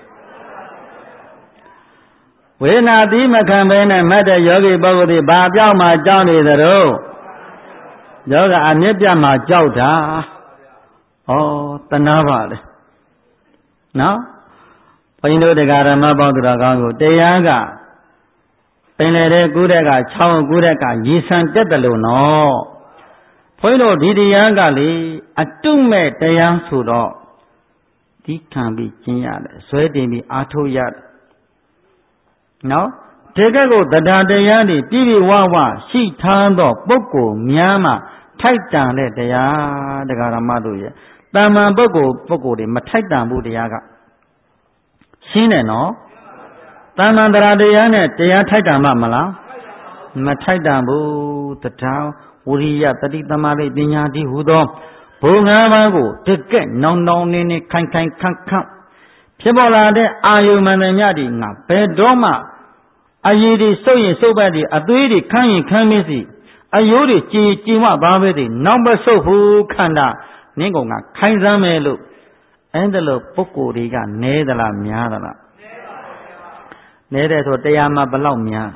ဝေဒနာတိမခံဘဲနဲ့မတ်တဲ့ယောဂီပုဂ္ဂိုလ်ဒီဘာပြောင်းမှကြောက်နေသလိုယောဂအမြင့်ပြတ်မှကြောက်တာဩတဏှာပါလေနော်ဘုန်းကြီးတို့တရားဓမ္မပေါင်းသူတော်ကောင်းကိုတရားကပင်လေတဲ့ကူးတဲ့ကချောင်းကူးတဲ့ကရည်ဆန်တက်တယ်လို့နော်ဘုန်းကြီးတို့ဒီတရားကလေအတုမဲ့တရားဆိုတော့ဒီခံပြီးကျင့်ရတယ်ဇွဲတင်ပြီးအားထုတ်ရတယ်နော်ဒီကဲကိုတရားတရားတွေပြည့်ပြည့်ဝဝရှိထားသောပုဂ္ဂိုလ်များမှထိုက်တန်တဲ့တရားတရားဓမ္မတို့ရဲ့တာမန်ပုဂ္ဂိုလ်ပုဂ္ဂိုလ်တွေမထိုက်တန်ဘူးတရားကရှင်းတယ်နော်တာမန်တရားတရားနဲ့တရားထိုက်တန်မှမလားမထိုက်တန်ဘူးတရားဝိရိယတတိသမารိပညာတိဟူသောဘုံငါးပါးကိုတကက်နောင်နောင်နေနေခိုင်ခိုင်ခန့်ခန့်ဖြစ်ပေါ်လာတဲ့အာယုမန္တမြတိငါဘယ်တော့မှအရည်တွေစုပ်ရင်စုပ်ပတ်တွေအသွေးတွေခမ်းရင်ခမ်းမင်းစီအယိုးတွေကြည်ကြည်ဝပါပဲတွေနောက်မဆုပ်ဘူးခန္ဓာနင်းကောင်ကခိုင်စမ်းမယ်လို့အဲ့ဒါလို့ပုဂ္ဂိုလ်တွေကနဲသလားများသလားနဲတယ်ဆိုတရားမှာဘလောက်များ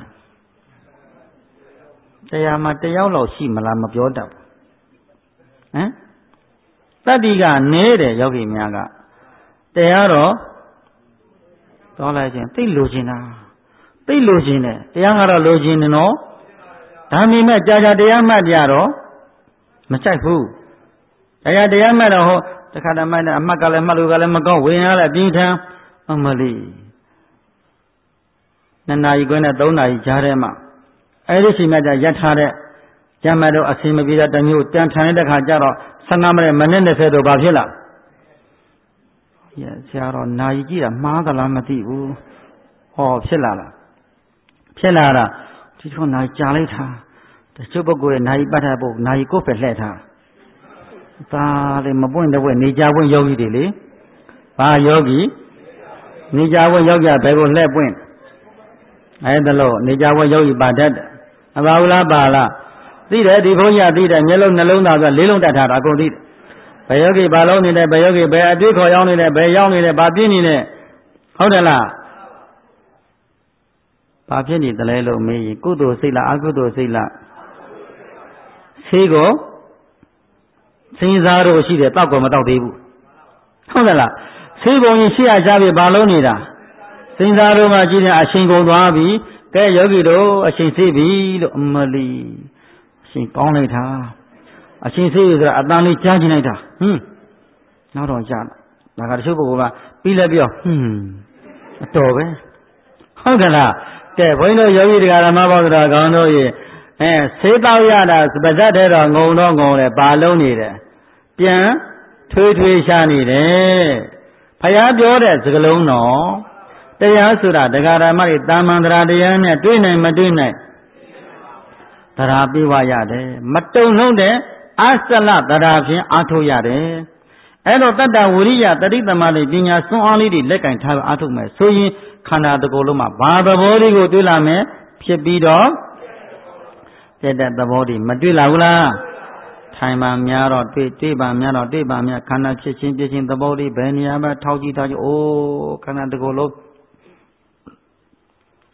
တရားမှာတယောက်လောက်ရှိမလားမပြောတတ်ဘူးဟမ်တတ္တိကနဲတယ်ယောဂီများကတရားတော့တော်လိုက်ခြင်းသိလိုချင်တာသိလိုချင်တယ်တရားကတော့လိုချင်တယ်နော်ဒါမှမဟုတ်ကြာကြာတရားမှတ်ကြတော့မကြိုက်ဘူးတရားတရားမှတ်တော့ဟောတခါတည်းမှတ်တယ်အမှတ်ကလည်းမှတ်လို့ကလည်းမကောင်းဝင်ရလည်းပြင်းထန်အမလီနှစ်နာရီခွဲနဲ့သုံးနာရီကြားထဲမှာအဲ့ဒီချိန်မှကြရက်ထားတဲ့ကျမ်းမတော့အစင်မပြေတဲ့တမျိုးတန်ထန်တဲ့ခါကျတော့ဆယ်ငါးမိနစ်မိနစ်၂၀တော့ဘာဖြစ်လားဆရာတော်နာရီကြည့်တာမှားသလားမသိဘူးဟောဖြစ်လာလားဖြစ်လာတာဒီတော့နာရီကြာလိုက်တာတချို့ပုဂ္ဂိုလ်ရဲ့နာရီပတ်ထားဖို့နာရီကိုယ်ပဲလှည့်ထားဒါလေမပွင့်တဲ့ဘက်နေကြပွင့်ယောဂီတွေလေဘာယောဂီနေကြပွင့်ယောဂီဘယ်ကိုလှည့်ပွင့်အဲ့ဒါလို့နေကြပွင့်ယောဂီပါတတ်တယ်အပါဘူးလားပါလားသိတယ်ဒီဘုန်းကြီးသိတယ်မျက်လုံးနှလုံးသားဆိုလေးလုံးတတ်ထားတာအကုန်သိတယ်ဘယ်ယောဂီဘာလုံးနေတယ်ဘယ်ယောဂီဘယ်အတွေ့ခေါ်ရောက်နေတယ်ဘယ်ရောက်နေတယ်ဘာပြင်းနေလဲဟုတ်တယ်လားဘာဖြစ်နေတယ်လဲလို့မေးရင်ကုသိုလ်စိတ်လားအကုသိုလ်စိတ်လားဆေးကိုစဉ်းစားတော့ရှိတယ်တောက်ကောမတောက်သေးဘူးဟုတ်တယ်လားဆေးပုံကြီးရှိရကြပြီဘာလုံးနေတာစဉ်းစားတော့မှကြည့်တယ်အရှင်ကုန်သွားပြီကဲယောဂီတို့အရှင်သိပြီလို့အမလီအရှင်ကောင်းလိုက်တာအရှင်သိပြီဆိုတာအတန်လေးကြားချင်လိုက်တာဟွန်းနောက်တော့ကြားဒါကတချို့ပုဂ္ဂိုလ်ကပြီးလဲပြောဟွန်းအတော်ပဲဟုတ်ကလားကဲဘုန်းကြီးတို့ယောဂီတရားဓမ္မပေါင်းတော်ကောင်းတို့ရဲ့အဲဆေးတောက်ရတာပါဇက်တဲ့တော့ငုံတော့ငုံတယ်ဘာလုံးနေတယ်ပြန်ထွေးထွေးရှားနေတယ်ဖယားပြောတဲ့စကားလုံးတော့တရားဆိုတာတရားဓမ္မတွေတာမန်တရားတရားနဲ့တွေ့နိုင်မတွေ့နိုင်တရားပြဝရတယ်မတုံလုံးတဲ့အစလတရားဖြင့်အားထုတ်ရတယ်အဲ့တော့တတ္တဝရိယတတိသမารိပညာစွမ်းအားလေးတွေလက်ကင်ထားအားထုတ်မယ်ဆိုရင်ခန္ဓာတစ်ခုလုံးမှာဘာသဘောလေးကိုတွေ့လာမယ်ဖြစ်ပြီးတော့ပြတဲ့သဘောတွေမတွေ့လာဘူးလားထိုင်ပါများတော့တွေ့တွေ့ပါများတော့တွေ့ပါများခန္ဓာဖြစ်ချင်းဖြစ်ချင်းသဘောတွေဘယ်နေရာမှာထောက်ကြည့်ထားကြအိုးခန္ဓာတစ်ခုလုံး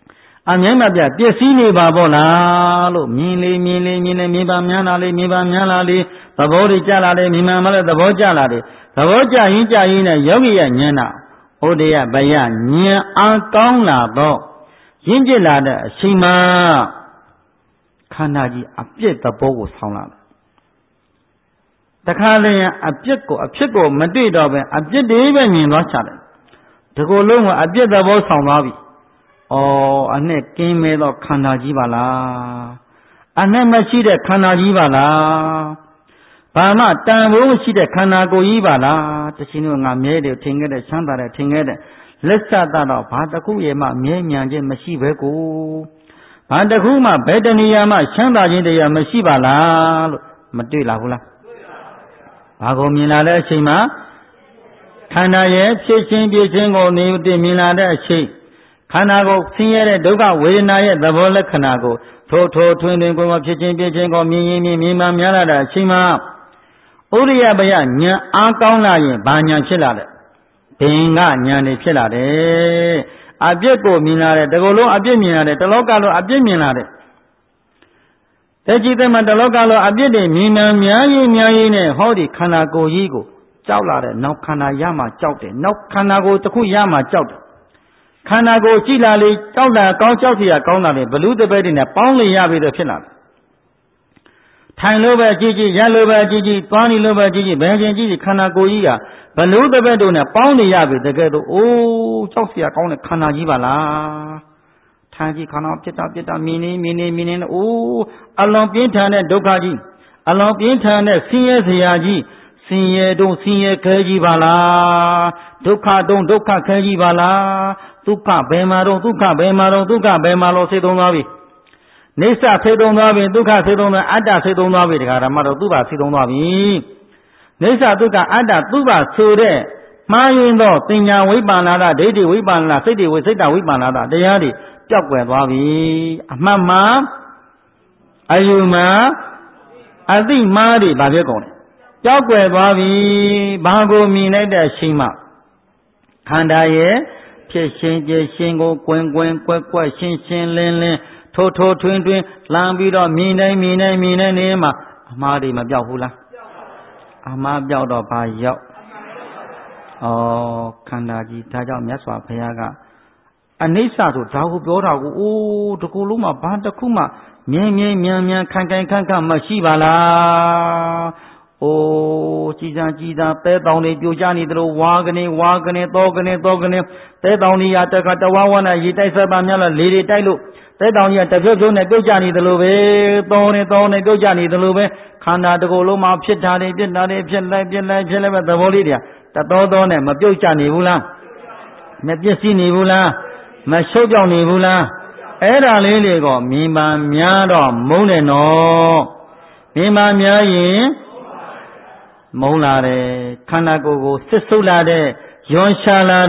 အမြဲမပြပစ္စည်းနေပါပေါ့လားလို့မြင်လေမြင်လေမြင်လေမြင်ပါများလာလေမြင်ပါများလာလေသဘောတွေကြလာလေမြင်မှမလဲသဘောကြလာလေသဘောကြရင်ကြရင်နဲ့ယောဂီရဲ့ဉာဏ်နာဩဒေယဘယဉာဏ်အားကောင်းလာတော့ရင့်ကျက်လာတဲ့အချိန်မှာခန္ဓာကြီးအပြည့်သဘောကိုဆောင်းလာတယ်တခါလေအပြည့်ကိုအဖြစ်ကိုမတွေ့တော့ပဲအပြည့်တွေပဲမြင်သွားချတယ်ဒီကိုယ်လုံးကအပြည့်သဘောဆောင်းသွားပြီဩအနဲ့ကင်းမဲ့တော့ခန္ဓာကြီးပါလားအနဲ့မရှိတဲ့ခန္ဓာကြီးပါလားဘာမှတန်ဖိုးမရှိတဲ့ခန္ဓာကိုယ်ကြီးပါလားတခြင်းတို့ငါမြဲတယ်ထင်ခဲ့တဲ့ချမ်းသာတယ်ထင်ခဲ့တဲ့လက်ဆက်တော့ဘာတစ်ခုရဲ့မှမြဲမြံခြင်းမရှိပဲကိုဘာတစ်ခုမှဘယ်တဏှာမှချမ်းသာခြင်းတရားမရှိပါလားလို့မတွေ့လားဘူးလားဘာကိုမြင်လာတဲ့အချိန်မှာခန္ဓာရဲ့ဖြစ်ခြင်းပြခြင်းကိုနေတည်မြင်လာတဲ့အချိန်ခန္ဓာကိုဆင်းရဲတဲ့ဒုက္ခဝေဒနာရဲ့သဘောလက္ခဏာကိုထိုးထိုးထွင်းထွင်းကိုယ်ဖြစ်ခြင်းပြခြင်းကိုမြင်ရင်မြင်မြင်မှများလာတဲ့အချိန်မှာဥရိယပယဉာဏ်အားကောင်းလာရင်ဘာဉာဏ်ဖြစ်လာလဲဘင်္ဂဉာဏ်တွေဖြစ်လာတယ်အပြစ်ကိုမြင်လာတယ်တကူလုံးအပြစ်မြင်လာတယ်တလောကလုံးအပြစ်မြင်လာတယ်တကြည်တဲ့မှာတလောကလုံးအပြစ်တွေမြင်မှများရင်များရင်နဲ့ဟောဒီခန္ဓာကိုယ်ကြီးကိုကြောက်လာတဲ့နောက်ခန္ဓာရမှကြောက်တယ်နောက်ခန္ဓာကိုယ်တစ်ခုရမှကြောက်တယ်ခန္ဓာကိုယ်ကြည့်လာလေကြောက်တာကောင်းကြောက်เสียကောင်းတာလေဘလူတပည့်တွေနဲ့ပေါင်းလေရပြီတော့ဖြစ်လာတယ်ထိုင်လို့ပဲကြည့်ကြည့်ရက်လို့ပဲကြည့်ကြည့်သွားနေလို့ပဲကြည့်ကြည့်ဘယ်ချင်းကြည့်ကြည့်ခန္ဓာကိုယ်ကြီးကဘလူတပည့်တို့နဲ့ပေါင်းနေရပြီတကယ်တော့အိုးကြောက်เสียကောင်းတဲ့ခန္ဓာကြီးပါလားထိုင်ကြည့်ခန္ဓာပြစ်တာပြစ်တာမြင်နေမြင်နေမြင်နေအိုးအလွန်ပြင်းထန်တဲ့ဒုက္ခကြီးအလွန်ပြင်းထန်တဲ့ဆင်းရဲစရာကြီးဆင်းရဲတုံးဆင်းရဲခဲကြီးပါလားဒုက္ခတုံးဒုက္ခခဲကြီးပါလားဒုက္ခဘယ်မှာတော့ဒုက္ခဘယ်မှာတော့ဒုက္ခဘယ်မှာလို့စိတ်သုံးသွားပြီနေဆစိတ်သုံးသွားပြီဒုက္ခစိတ်သုံးသွားအတ္တစိတ်သုံးသွားပြီတခါဓမ္မတော့သူ့ဘာစိတ်သုံးသွားပြီနေဆဒုက္ခအတ္တသူ့ဘာဆိုတဲ့မှားရင်တော့ပညာဝိပါဏာဒဒိဋ္ဌိဝိပါဏာစိတ်တွေဝိစိတ်တဝိပါဏာဒတရားတွေပျောက်ကွယ်သွားပြီအမှတ်မှာအယူမှာအသိမှားတွေဘာဖြစ်ကုန်လဲပျောက်ကွယ်သွားပြီဘာကိုမြင်လိုက်တဲ့အချိန်မှခန္ဓာရဲ့ဖြစ်ရှင်ကျရှင်ကိုကွင်ကွင်ကွက်ကွက်ရှင်းရှင်းလင်းလင်းထိုးထိုးထွင်းထွင်းလမ်းပြီးတော့မြင်တိုင်းမြင်တိုင်းမြင်တိုင်းနေမှာအမှားတွေမပြောက်ဘူးလားအမှားပြောက်တော့ဘာရောက်ဩခန္ဓာကြီးဒါကြောင့်မြတ်စွာဘုရားကအနိစ္စဆိုဒါကိုပြောတာကိုအိုးတကူလုံးမှာဘာတစ်ခုမှမြဲမြဲမြံမြံခိုင်ခိုင်ခန့်ခန့်မရှိပါလားအိုးကြည်စားကြည်စားတဲတောင်တွေပြိုကျနေသလိုဝါကနေဝါကနေတောကနေတောကနေတဲတောင်ကြီးရတက်ကတဝါဝါနဲ့ရေတိုက်ဆက်ပါများလားလေတွေတိုက်လို့တဲတောင်ကြီးကတဖြုတ်ဖြုတ်နဲ့ပြုတ်ကျနေသလိုပဲတောနေတောနေပြုတ်ကျနေသလိုပဲခန္ဓာတစ်ကိုယ်လုံးမှာဖြစ်တာတွေပြစ်တာတွေဖြစ်လိုက်ပြစ်လိုက်ဖြစ်လိုက်ပဲသဘောလေးတွေတတော်တော်နဲ့မပြုတ်ကျနေဘူးလားမပြည့်စည်နေဘူးလားမရှုပ်ပြောင်းနေဘူးလားအဲ့ဒါလေးတွေကမြင်ပါများတော့မုန်းတယ်နော်မြင်ပါများရင်မုန်းလာတယ်ခန္ဓာကိုယ်ကိုစစ်ဆုပ်လာတဲ့ယွန်ရှာလာ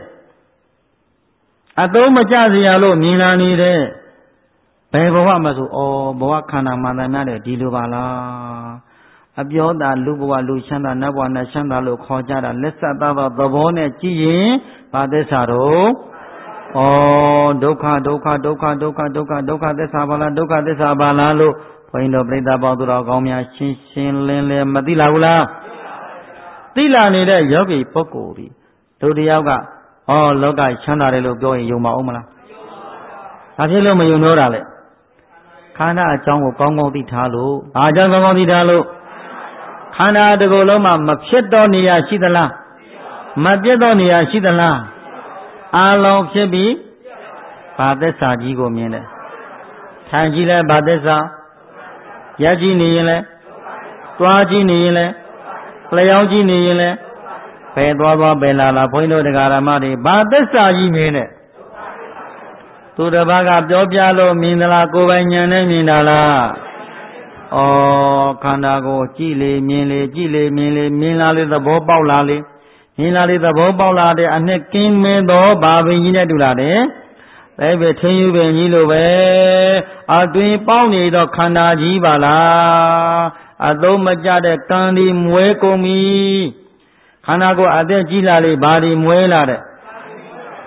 တဲ့အသုံးမကျစရာလို့မြင်လာနေတဲ့ဘယ်ဘဝမှာဆိုဩဘဝခန္ဓာမှန်တယ်များတယ်ဒီလိုပါလားအပြောတာလူဘဝလူချမ်းသာနတ်ဘဝနတ်ချမ်းသာလို့ခေါ်ကြတာလက်ဆက်သားသောသဘောနဲ့ကြည့်ရင်ဘာသစ္စာတော့ဩဒုက္ခဒုက္ခဒုက္ခဒုက္ခဒုက္ခဒုက္ခသစ္စာပါလားဒုက္ခသစ္စာပါလားလို့ဘုန်းကြီးတို့ပြိဿပေါင်းသူတော်ကောင်းများရှင်းရှင်းလင်းလင်းမသိလာဘူးလားသိလာနေတဲ့ယောဂီပုဂ္ဂိုလ်ဒီဒုတိယကဩလောကချမ်းသာတယ်လို့ပြောရင်ယုံမအောင်မလားဘာဖြစ်လို့မယုံတော့တာလဲခန္ဓာအကြောင်းကိုကောင်းကောင်းသိထားလို့ဘာကြောင့်ကောင်းကောင်းသိထားလို့ခန္ဓာတစ်ခုလုံးမှာမဖြစ်တော့နေရရှိသလားမပြတ်တော့နေရရှိသလားအာလုံးဖြစ်ပြီးဘာသစ္စာကြီးကိုမြင်တယ်ထိုင်ကြည့်လဲဘာသစ္စာရက်ကြည့်နေရင်လဲသွားကြည့်နေရင်လဲလျောင်းကြည့်နေရင်လဲဘယ်သွားသွားဘယ်လာလာဘုန်းကြီးတို့တရားဓမ္မတွေဘာသစ္စာကြီးမြင်တဲ့သူတစ်ပါးကပြောပြလို့မြင်သလားကိုယ်ပိုင်ဉာဏ်နဲ့မြင်တာလားဩခန္ဓာကိုကြည့်လေမြင်လေကြည့်လေမြင်လေမြင်လာလေသဘောပေါက်လာလေမြင်လာလေသဘောပေါက်လာတဲ့အနှစ်ကင်းမင်းသောဘာပင်ကြီးနဲ့တူလာတယ်ဒါပဲထင်းယူပင်ကြီးလိုပဲအတွင်ပေါက်နေတော့ခန္ဓာကြီးပါလားအသုံးမကျတဲ့ကံဒီမွဲကုန်ပြီခန္ဓာကိုအသက်ကြီးလာလေဘာဒီမွဲလာတဲ့ခ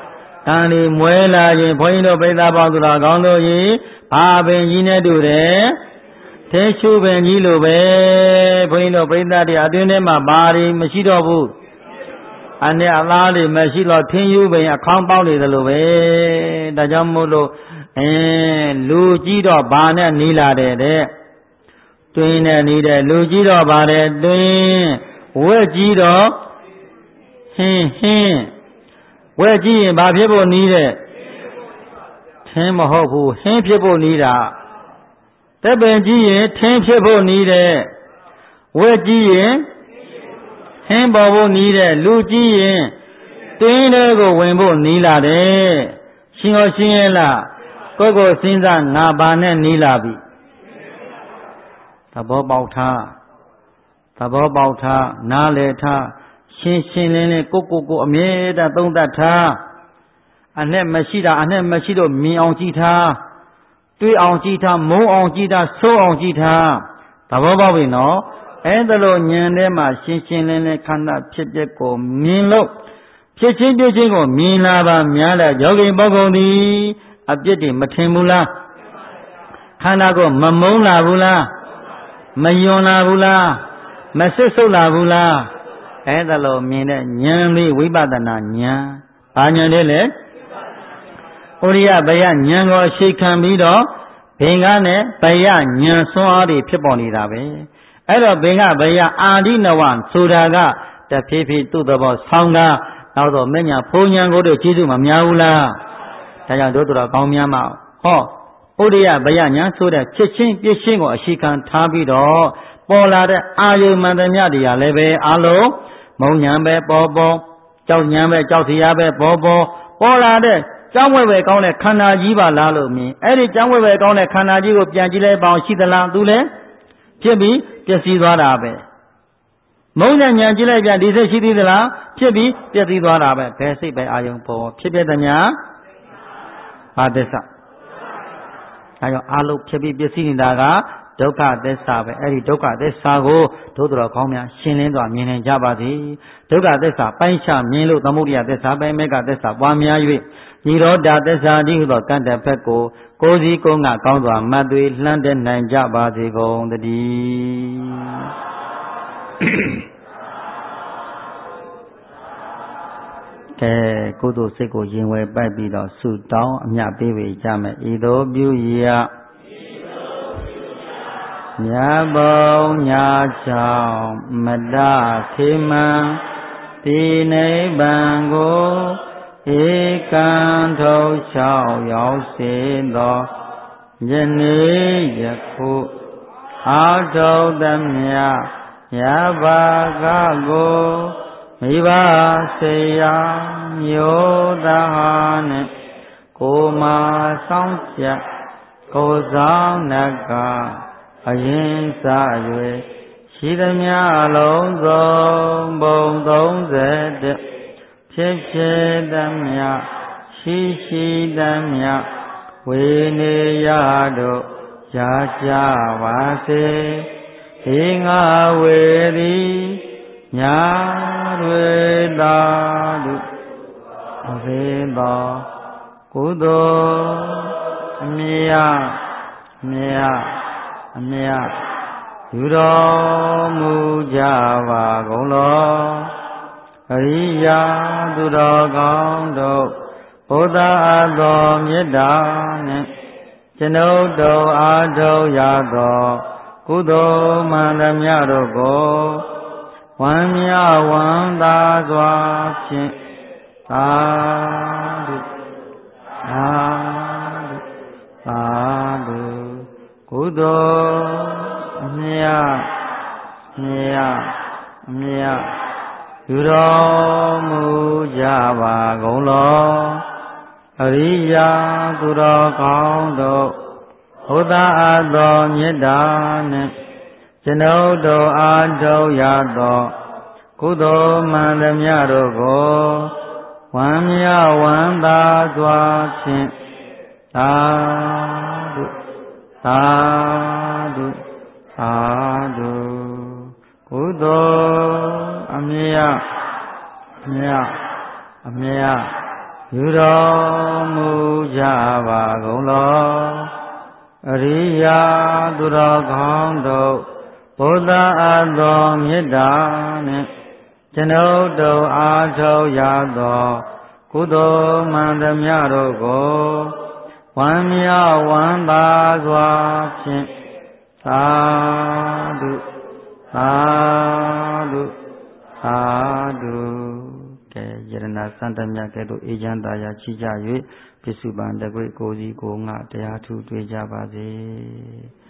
တန်ဒီမွဲလာရင်ဘုန်းကြီးတို့ပိဿပေါင်းသူတော်ကောင်းတို့ကြီးဘာပင်ကြီးနဲ့တူတယ်thế chú bên gì luôn bé, bây giờ bây giờ thì ở đây này mà bà đi mà chỉ đâu bu, anh ấy Allah đi mà chỉ lo thiên yêu bên không bao đi đâu bé, đại gia mua lo, lu chỉ đó bà này ní là đấy đấy, tuy này ní đấy, lu chỉ đó bà đấy, tuy, quê chỉ đó, hên hên, quê chỉ bà phía bên ní đấy, thế mà họ bu, hên phía bên ní là thế bên gì thiên phía bên ní đấy, quê gì hên bảo bên ní đấy, lu gì tuyên đấy có quen bên ní là đấy, xin hỏi xin là có có xin ra ngã ba này ní là bị, ta bảo bảo tha, ta bảo bảo tha, na lệ tha, xin xin lên lên cố cố cố mẹ đã tung ta tha, anh em mà xí ra anh em mà xí đồ mi ông chi tha. Tuy ông chi tha, mũ ông chi tha, số ông chi tha, ta bảo bảo vì nó, em đã lo nhận để mà xin xin lên lên khăn đã chết chết của miền lục, chết chết chết chết của miền là bà mẹ là giáo viên bảo công đi, áp chết thì mất thêm bù la, khăn đã của mà mũ là bù la, mà yon là bù la, mà sức sâu là bù la, em đã lo miền để nhận đi quý bà ta na nhận, bà nhận để lấy. Uriya baya nhận gọi sĩ khăn bí đó, bên ngã này baya nhận xóa đi phía bọn đi ra về. Ở đó bên ngã baya á đi nấu ăn, sưu ra gà, ta phía phía tụ tập vào xong ra, nào đó mấy nhà phu nhân có được chỉ dụ mà nhau là, ta chẳng đối tụ là con miêu mạo. Họ, Uriya baya nhận sưu ra, chết xin biết xin gọi sĩ khăn thá bí đó, bỏ là đấy, á yêu mà ta nhá đi à lê về, alo, mẫu nhận về bó bó, cháu nhận về cháu thì á về bó bó, bỏ là đấy, trong quay về con này khăn nào gì bà la lộ mi, ấy đi trong quay về con này khăn nào gì của tiền chỉ lấy bao xí tờ lang tu lấy, phía bí phía xí đoá đà về, mỗi nhà nhà chỉ lấy tiền đi xe xí tờ lang, phía bí phía xí đoá đà về, phía xí về ai dùng po, phía phía tờ nhà, ba tê sa, ai dùng alo phía bí phía xí đi đà ga, đâu cả tê sa về, ấy đi đâu cả tê sa go, đâu tụi nó không nhá, xin lên đoán miền này cha bà gì, đâu cả tê sa, bay xa miền lục tam mục địa tê sa, bay mấy cả tê sa, qua miền vậy. Vì đó đã tới sao đi vào căn đẹp phép cô, cô gì cô ngã cao tòa mà tôi lần đến này cha bà thì con đi. Cái cô tôi sẽ có những người bài bị đó sự đau nhà bị về cha mẹ ý đồ biểu hiện. Nhà bao nhà chào mà đã khi mà tí nấy bằng cô. Ý can thâu sao giáo xin đó dân ý giặc phụ áo trâu tâm nhà nhà ba ca cô mỹ ba xây ya miêu ta hà nè cô mà sống chạc cô giáo nạc ca ở yên xa duy chỉ tâm nhà lông dông bông tông dễ đẹp chết chết đam nhạc, xí xí đam nhạc, quê nê ya độ, cha cha vã xê, hì ngã quê đi, nhã quê đa độ, về đó, cú đô, mía, mía, mía, yu đô mu cha và gong lo. Ariya tu đô con độ Bồ Tát đô miết đà nè chân đô đô á đô ya đô Cú đô man đam ya đô cô Hoàn ya hoàn đa doa phiên Tha đu Tha đu Tha đu Cú đô Mia Mia Mia Yu đô mu cha bà gỗ lô Ariya tu đô con độ Bồ Tát đô nhiết đà nè chân đô đô á đô ya đô Cú đô man đam ya đô cô Hoàn ya hoàn đa doa phiên Tha đu Tha đu Tha đu Cú đô Amya, amya, amya, ယူတော်မူကြပါကုန်လောအရိယာသူတော်ကောင်းတို့ဘုရားအတော်မေတ္တာနှင့်ကျွန်ုပ်တို့အားထုတ်ရသောကုသိုလ်မှန်သမျှတို့ကိုဝမ်းမြောက်ဝမ်းသာစွာဖြင့်သာဓုသာဓုသာဓုကဲယရဏစံတမြတ်ကဲ့သို့အေချမ်းသာယာချီကြ၍ပစ္စုပန်တကွေကိုစီကိုငါတရားထူတွေ့ကြပါစေ